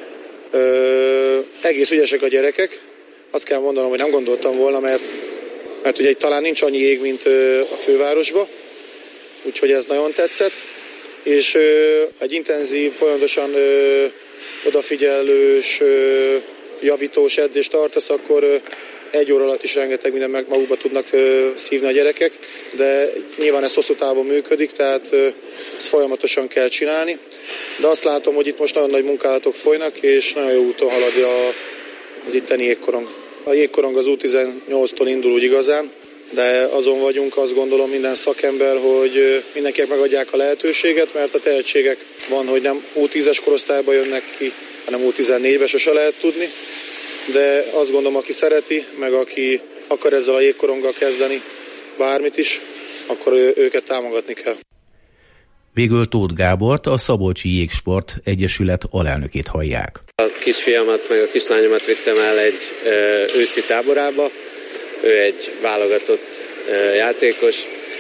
[SPEAKER 18] Ö, egész ügyesek a gyerekek. Azt kell mondanom, hogy nem gondoltam volna, mert, mert ugye talán nincs annyi jég, mint a fővárosba, úgyhogy ez nagyon tetszett. És ö, egy intenzív, folyamatosan ö, odafigyelős, ö, javítós edzést tartasz, akkor ö, egy óra alatt is rengeteg minden meg magukba tudnak ö, szívni a gyerekek, de nyilván ez hosszú távon működik, tehát ö, ezt folyamatosan kell csinálni. De azt látom, hogy itt most nagyon nagy munkálatok folynak, és nagyon jó úton halad a, az itteni jégkorong. A jégkorong az U tizennyolctól indul úgy igazán, de azon vagyunk, azt gondolom minden szakember, hogy mindenkinek megadják a lehetőséget, mert a tehetségek van, hogy nem U tízes korosztályba jönnek ki, hanem U tizennégybe sose lehet tudni. De azt gondolom, aki szereti, meg aki akar ezzel a jégkoronggal kezdeni bármit is, akkor őket támogatni kell.
[SPEAKER 17] Végül Tóth Gábort, a Szabolcsi Jégsport Egyesület alelnökét hallják.
[SPEAKER 19] A kisfiamat meg a kislányomat vittem el egy ö, őszi táborába, ő egy válogatott ö, játékos,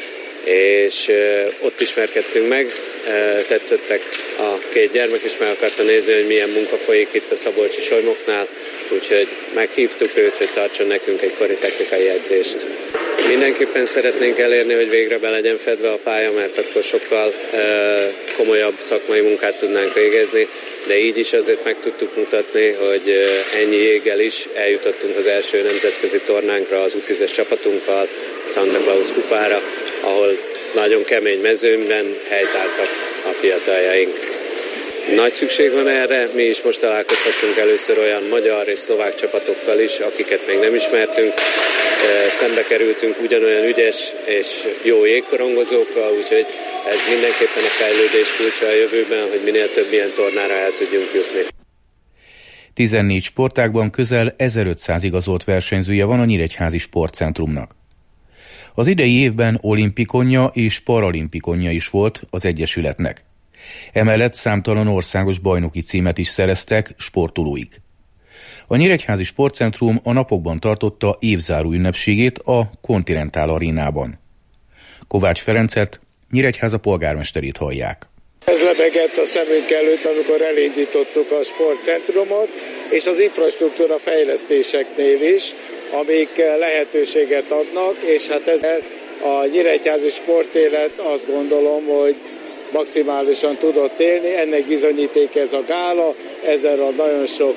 [SPEAKER 19] és ö, ott ismerkedtünk meg, ö, tetszettek a két gyermek, és meg akarta nézni, hogy milyen munka folyik itt a szabolcsi solymoknál, úgyhogy meghívtuk őt, hogy tartson nekünk egy kori technikai edzést. Mindenképpen szeretnénk elérni, hogy végre be legyen fedve a pálya, mert akkor sokkal ö, komolyabb szakmai munkát tudnánk végezni, de így is azért meg tudtuk mutatni, hogy ö, ennyi jéggel is eljutottunk az első nemzetközi tornánkra az U tízes csapatunkkal, a Santa Claus kupára, ahol nagyon kemény mezőnyben helytáltak a fiataljaink. Nagy szükség van erre, mi is most találkozhattunk először olyan magyar és szlovák csapatokkal is, akiket még nem ismertünk. Szembe kerültünk ugyanolyan ügyes és jó jégkorongozókkal, úgyhogy ez mindenképpen a fejlődés kulcsa a jövőben, hogy minél több ilyen tornára el tudjunk jutni.
[SPEAKER 17] tizennégy sportágban közel ezerötszáz igazolt versenyzője van a Nyíregyházi Sportcentrumnak. Az idei évben olimpikonja és paralimpikonja is volt az Egyesületnek. Emellett számtalan országos bajnoki címet is szereztek sportolóik. A Nyíregyházi Sportcentrum a napokban tartotta évzáró ünnepségét a Continental Arénában. Kovács Ferencet, Nyíregyháza polgármesterét hallják.
[SPEAKER 20] Ez lebegett a szemünk előtt, amikor elindítottuk a sportcentrumot, és az infrastruktúra fejlesztéseknél is, amik lehetőséget adnak, és hát ezzel a nyíregyházi sportélet azt gondolom, hogy maximálisan tudott élni. Ennek bizonyíték ez a gála, ezzel a nagyon sok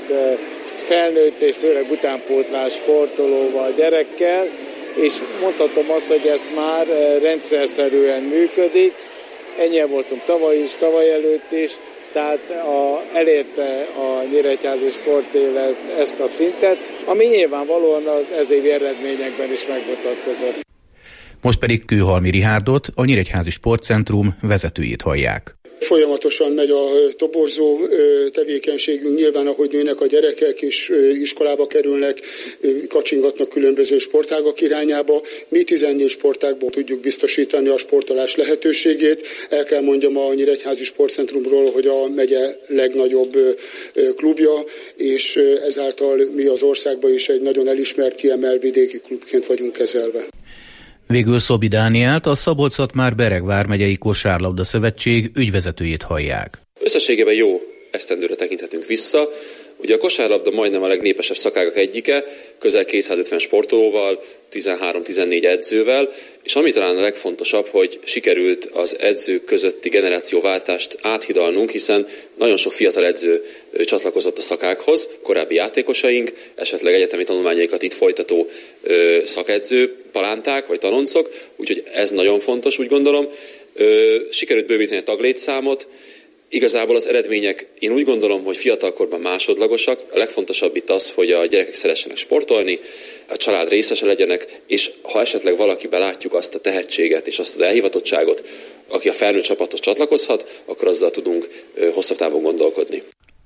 [SPEAKER 20] felnőtt és főleg utánpótlás sportolóval, gyerekkel, és mondhatom azt, hogy ez már rendszerszerűen működik. Ennyien voltunk tavaly is, tavaly előtt is, tehát a, elérte a nyíregyházi sportélet ezt a szintet, ami nyilvánvalóan az ezévi eredményekben is megmutatkozott.
[SPEAKER 17] Most pedig Kőhalmi Rihárdot, a Nyíregyházi Sportcentrum vezetőjét hallják.
[SPEAKER 21] Folyamatosan megy a toborzó tevékenységünk, nyilván ahogy nőnek a gyerekek és iskolába kerülnek, kacsingatnak különböző sportágak irányába. Mi tizennégy sportágból tudjuk biztosítani a sportolás lehetőségét. El kell mondjam a Nyíregyházi Sportcentrumról, hogy a megye legnagyobb klubja, és ezáltal mi az országban is egy nagyon elismert, kiemelt vidéki klubként vagyunk kezelve.
[SPEAKER 17] Végül Szobi Dánielt, a Szabolcs-Szatmár-Bereg vármegyei Kosárlabda Szövetség ügyvezetőjét hallják.
[SPEAKER 22] Összességében jó esztendőre tekinthetünk vissza. Ugye a kosárlabda majdnem a legnépesebb szakágak egyike, közel kétszázötven sportolóval, tizenhárom-tizennégy edzővel, és ami talán a legfontosabb, hogy sikerült az edzők közötti generációváltást áthidalnunk, hiszen nagyon sok fiatal edző csatlakozott a szakákhoz, korábbi játékosaink, esetleg egyetemi tanulmányaikat itt folytató ö, szakedző, palánták vagy tanoncok, úgyhogy ez nagyon fontos, úgy gondolom. Ö, sikerült bővíteni a taglétszámot. Igazából az eredmények, én úgy gondolom, hogy fiatalkorban másodlagosak. A legfontosabb itt az, hogy a gyerekek szeressenek sportolni, a család részese legyenek, és ha esetleg valakiben látjuk azt a tehetséget és azt az elhivatottságot, aki a felnőtt csapathoz csatlakozhat, akkor azzal tudunk hosszabb távon gondolkodni.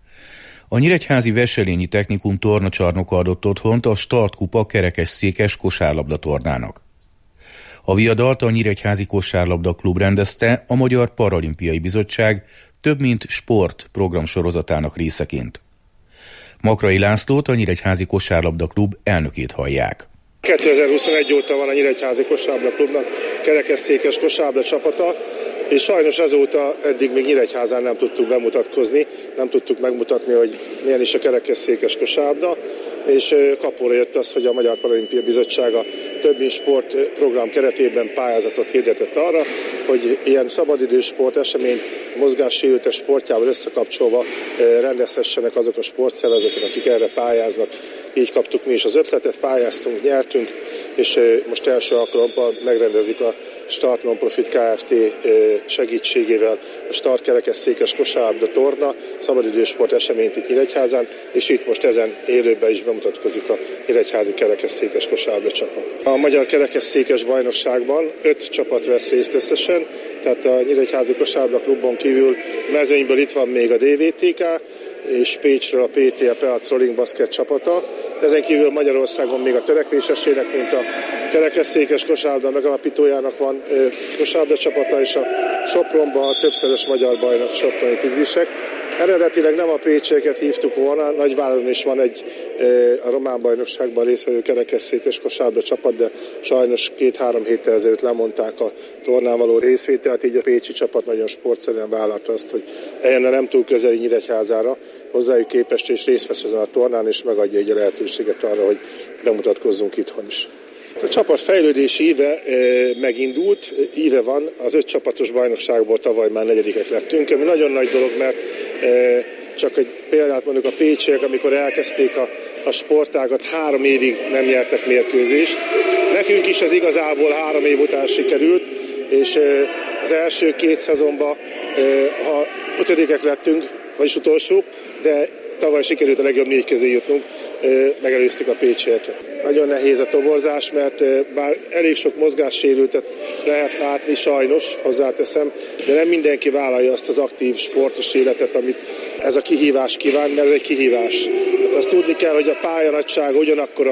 [SPEAKER 17] A Nyíregyházi Veselényi Technikum tornacsarnoka adott otthont a Startkupa kerekesszékes kosárlabda tornának. A viadalt a Nyíregyházi Kosárlabda Klub rendezte a Magyar Paralimpiai Bizottság több mint sport programsorozatának részeként. Makrai Lászlót, a Nyíregyházi Kosárlabda Klub elnökét hallják.
[SPEAKER 18] kétezer-huszonegy óta van a Nyíregyházi Kosárlabda Klubnak kerekesszékes kosárlabda csapata, és sajnos azóta eddig még Nyíregyházán nem tudtuk bemutatkozni, nem tudtuk megmutatni, hogy milyen is a kerekesszékes kosárlabda, és kapóra jött az, hogy a Magyar Paralimpiai Bizottság a több mint sport program keretében pályázatot hirdetett arra, hogy ilyen szabadidősport eseményt mozgássérültek sportjával összekapcsolva rendezhessenek azok a sportszervezetek, akik erre pályáznak. Így kaptuk mi is az ötletet, pályáztunk, nyertünk, és most első alkalommal megrendezik a Start Non-Profit Kft. Segítségével a Start kerekesszékes kosárlabda torna szabadidősport eseményt itt Nyíregyházán, és itt most ezen élőben is bemutatkozik a Nyíregyházi kerekesszékes kosárlabda csapat. A Magyar Kerekesszékes Bajnokságban öt csapat vesz részt összesen, tehát a Nyíregyházi Kosárlabda Klubon kívül mezőnyből itt van még a dé vé té ká, és Pécsről a pé té á Peac Rolling Basket csapata. Ezen kívül Magyarországon még a Törekvésesének, mint a kerekesszékes kosárlabda megalapítójának van kosárlabda csapata, és a Sopronban a többszörös magyar bajnok Soproni Tigrisek. Eredetileg nem a pécsieket hívtuk volna, Nagyváradon is van egy a román bajnokságban résztvevő kerekesszékes kosárlabda csapat, de sajnos két-három héttel ezelőtt lemondták a tornán való részvételt, így a pécsi csapat nagyon sportszerűen vállalta azt, hogy eljönne nem túl közeli Nyíregyházára, hozzájuk képest és részt vesz ezen a tornán, és megadja egy lehetőséget arra, hogy bemutatkozzunk itthon is. A csapat fejlődési íve e, megindult, íve van, az öt csapatos bajnokságból tavaly már negyedikek lettünk, ami nagyon nagy dolog, mert e, csak egy példát mondjuk a pécsiek, amikor elkezdték a, a sportágat, három évig nem nyertek mérkőzést. Nekünk is ez igazából három év után sikerült, és e, az első két szezonban, e, ha ötödikek lettünk, vagyis utolsók, de tavaly sikerült a legjobb négy közé jutnunk, megelőztük a pécsieket. Nagyon nehéz a toborzás, mert bár elég sok mozgássérültet lehet látni, sajnos, hozzáteszem, de nem mindenki vállalja azt az aktív sportos életet, amit ez a kihívás kíván, mert ez egy kihívás. Hát azt tudni kell, hogy a pályanagysága ugyanakkor a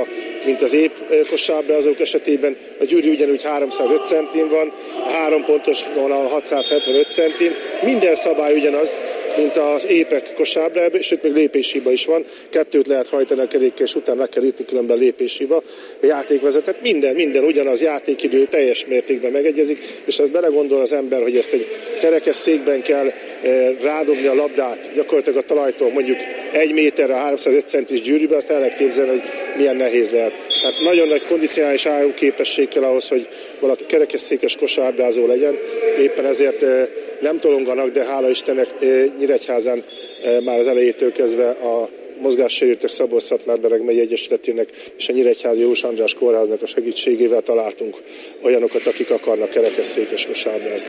[SPEAKER 3] mint az épp kosárlabdázók esetében. A gyűrű ugyanúgy háromszázöt centin van, a három pontos vonal hatszázhetvenöt centin. Minden szabály ugyanaz, mint az épek kosárlabdában, sőt még lépéshiba is van. Kettőt lehet hajtani a kerékkel, és utána meg kell ütni, különben lépéshiba. A játékvezetet minden, minden ugyanaz, játékidő teljes mértékben megegyezik, és az belegondol az ember, hogy ezt egy kerekesszékben kell e, rádobni a labdát, gyakorlatilag a talajtól mondjuk egy méterre, háromszázöt centis gyűrűbe, azt el lehet képzelni, hogy milyen nehéz lehet. Tehát nagyon nagy kondicionális állóképesség kell ahhoz, hogy valaki kerekesszékes kosárlabdázó legyen. Éppen ezért e, nem tolonganak, de hála Istennek e, Nyíregyházán e, már az elejétől kezdve a mozgássérültek Szabolcs-Szatmár-Bereg megye Egyesületének és a Nyíregyházi Jós András Kórháznak a segítségével találtunk olyanokat, akik akarnak kerekesszékes kosárlabdázni.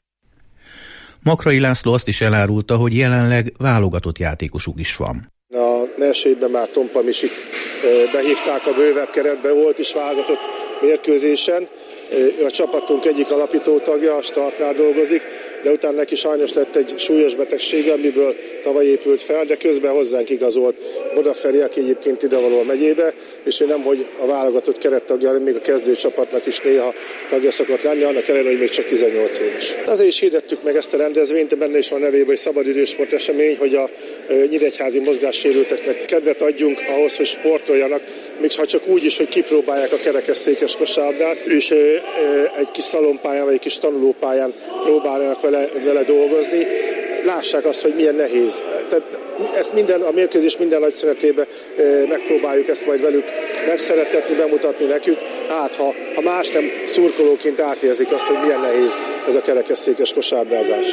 [SPEAKER 17] Makrai László azt is elárulta, hogy jelenleg válogatott játékosuk is van.
[SPEAKER 3] A első évben már Tompa Misit behívták a bővebb keretbe, volt is válogatott mérkőzésen. A csapatunk egyik alapító tagja, a startnál dolgozik, de utána neki sajnos lett egy súlyos betegsége, amiből tavaly épült fel, de közben hozzánk igazolt Bodaferi, aki egyébként idevaló a megyébe, és ő nemhogy a válogatott kerettagja, hanem még a kezdőcsapatnak is néha tagja szokott lenni, annak ellenére, hogy még csak tizennyolc éves. Azért is hirdettük meg ezt a rendezvényt, benne is van nevében, hogy szabadidősport esemény, hogy a nyíregyházi mozgássérülteknek kedvet adjunk ahhoz, hogy sportoljanak, még ha csak úgy is, hogy kipróbálják a kerekesszékes kosárlabdát, és egy kis szalonpályán vagy egy kis tanulópályán próbálnak vele, vele dolgozni, lássák azt, hogy milyen nehéz. Tehát ezt minden, a mérkőzés minden nagy szünetében megpróbáljuk ezt majd velük megszerettetni, bemutatni nekük. Hát, ha, ha más nem, szurkolóként átérzik azt, hogy milyen nehéz ez a kerekesszékes kosárlabdázás.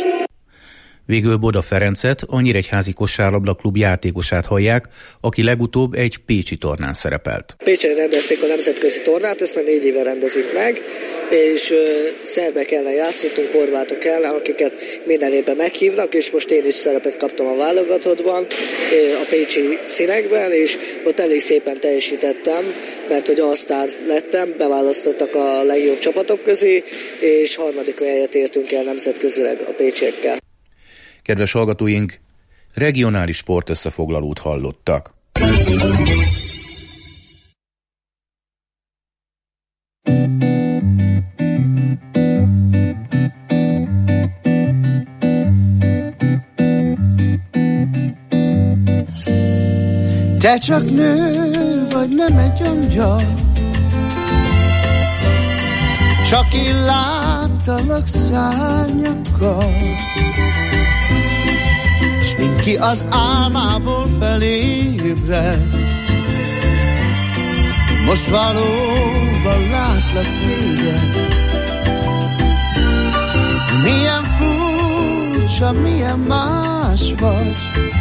[SPEAKER 17] Végül Boda Ferencet, a Nyíregyházi Kosárlabda Klub játékosát hallják, aki legutóbb egy pécsi tornán szerepelt.
[SPEAKER 11] Pécsen rendezték a nemzetközi tornát, ezt már négy éve rendezik meg, és uh, szerbek ellen játszottunk, horvátok ellen, akiket minden évben meghívnak, és most én is szerepet kaptam a válogatottban, a pécsi színekben, és ott elég szépen teljesítettem, mert hogy all-sztár lettem, beválasztottak a legjobb csapatok közé, és harmadik helyet értünk el nemzetközileg a pécsiekkel.
[SPEAKER 17] Kedves hallgatóink, regionális sportösszefoglalót hallottak.
[SPEAKER 4] Te csak nő vagy, nem egy angyal, csak én láttalak szárnyakkal, s mindki az álmából felébred. Most valóban látlak téged, milyen furcsa, milyen más vagy,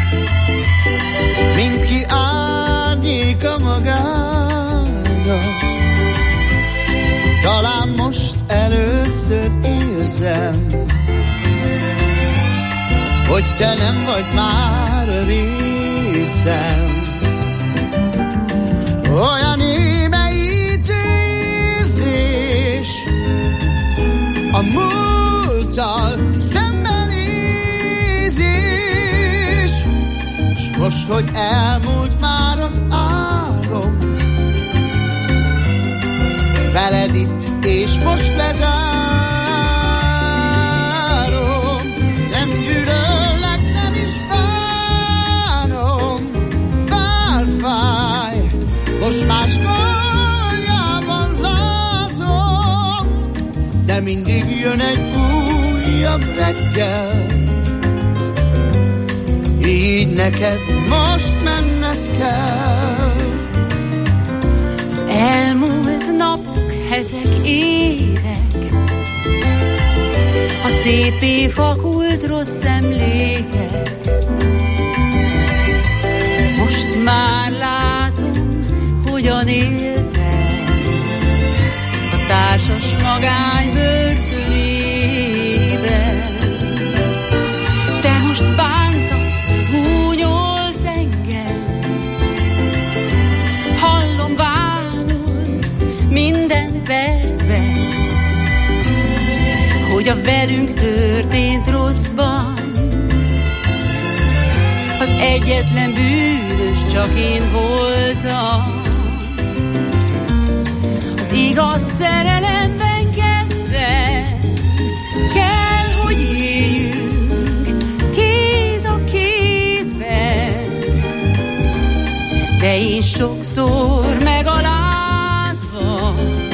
[SPEAKER 4] mindki árnyéka magának. Talán most először érzem, hogy te nem vagy már a részem. Olyan émeítérzés a múlttal szembenézés, s most, hogy elmúlt már az álom, veled itt és most lezárom. Nem gyűlöllek, nem is bánom, bár fáj, most más konyában látom, de mindig jön egy újabb reggel, így neked most menned kell.
[SPEAKER 23] Az elmúlt napok, hetek, évek, a szépé fakult rossz emlékek, most már látom, hogyan éltem a társas magány börtönében. Te most bántasz, húnyolsz engem, hallom, bánolsz minden percben, hogy a velünk történt rosszban az egyetlen bűnös csak én voltam. a szerelemben ketten kell, hogy éljünk kéz a kézben. De én sokszor megalázva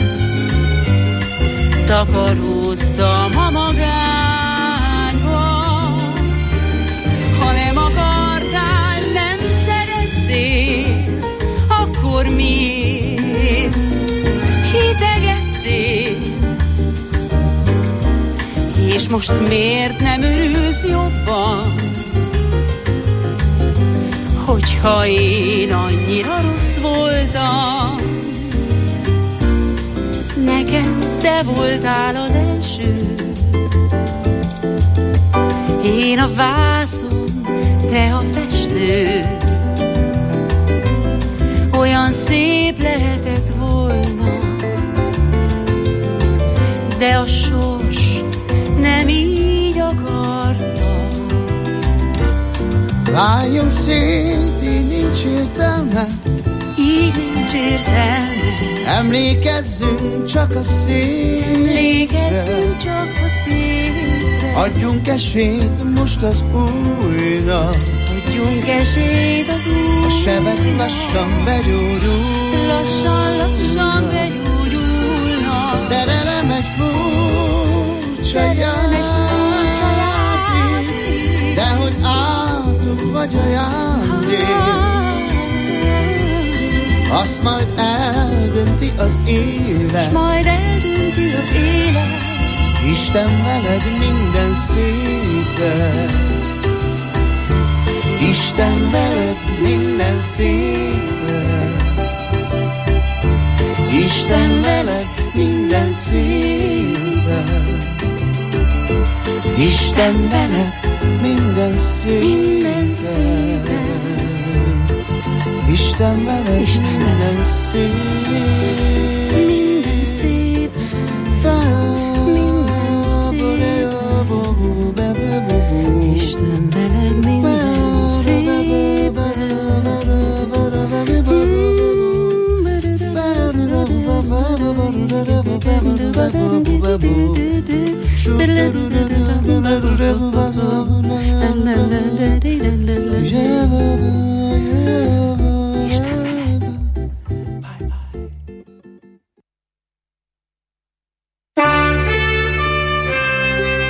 [SPEAKER 23] takaróztam a magányba. Ha nem akartál, nem szerettél, akkor miért hitegettél? És most miért nem örülsz jobban, hogyha én annyira rossz voltam? Nekem te voltál az első, én a vászon, te a festő. Olyan szép lehetett volna, de a sors nem így akarta.
[SPEAKER 4] Váljunk szét, így nincs értelme,
[SPEAKER 23] így nincs értelme.
[SPEAKER 4] Emlékezzünk csak a szépre,
[SPEAKER 23] Emlékezzünk csak a szépre.
[SPEAKER 4] Adjunk esélyt most az újra,
[SPEAKER 23] Adjunk esélyt az újra.
[SPEAKER 4] a sebek lassan begyógyul,
[SPEAKER 23] Lassan, lassan begyógyulnak.
[SPEAKER 4] a szerelem egy furcsa játék, de hogy átok vagy ajándék, azt majd eldönti az élet,
[SPEAKER 23] majd eldönti az élet.
[SPEAKER 4] Isten veled minden szépet, Isten veled minden szépet, Isten veled minden szépet, Isten veled minden szépet, Isten veled
[SPEAKER 23] Isten
[SPEAKER 4] minden szép,
[SPEAKER 23] minden szép, minden szép. Isten veled minden szép.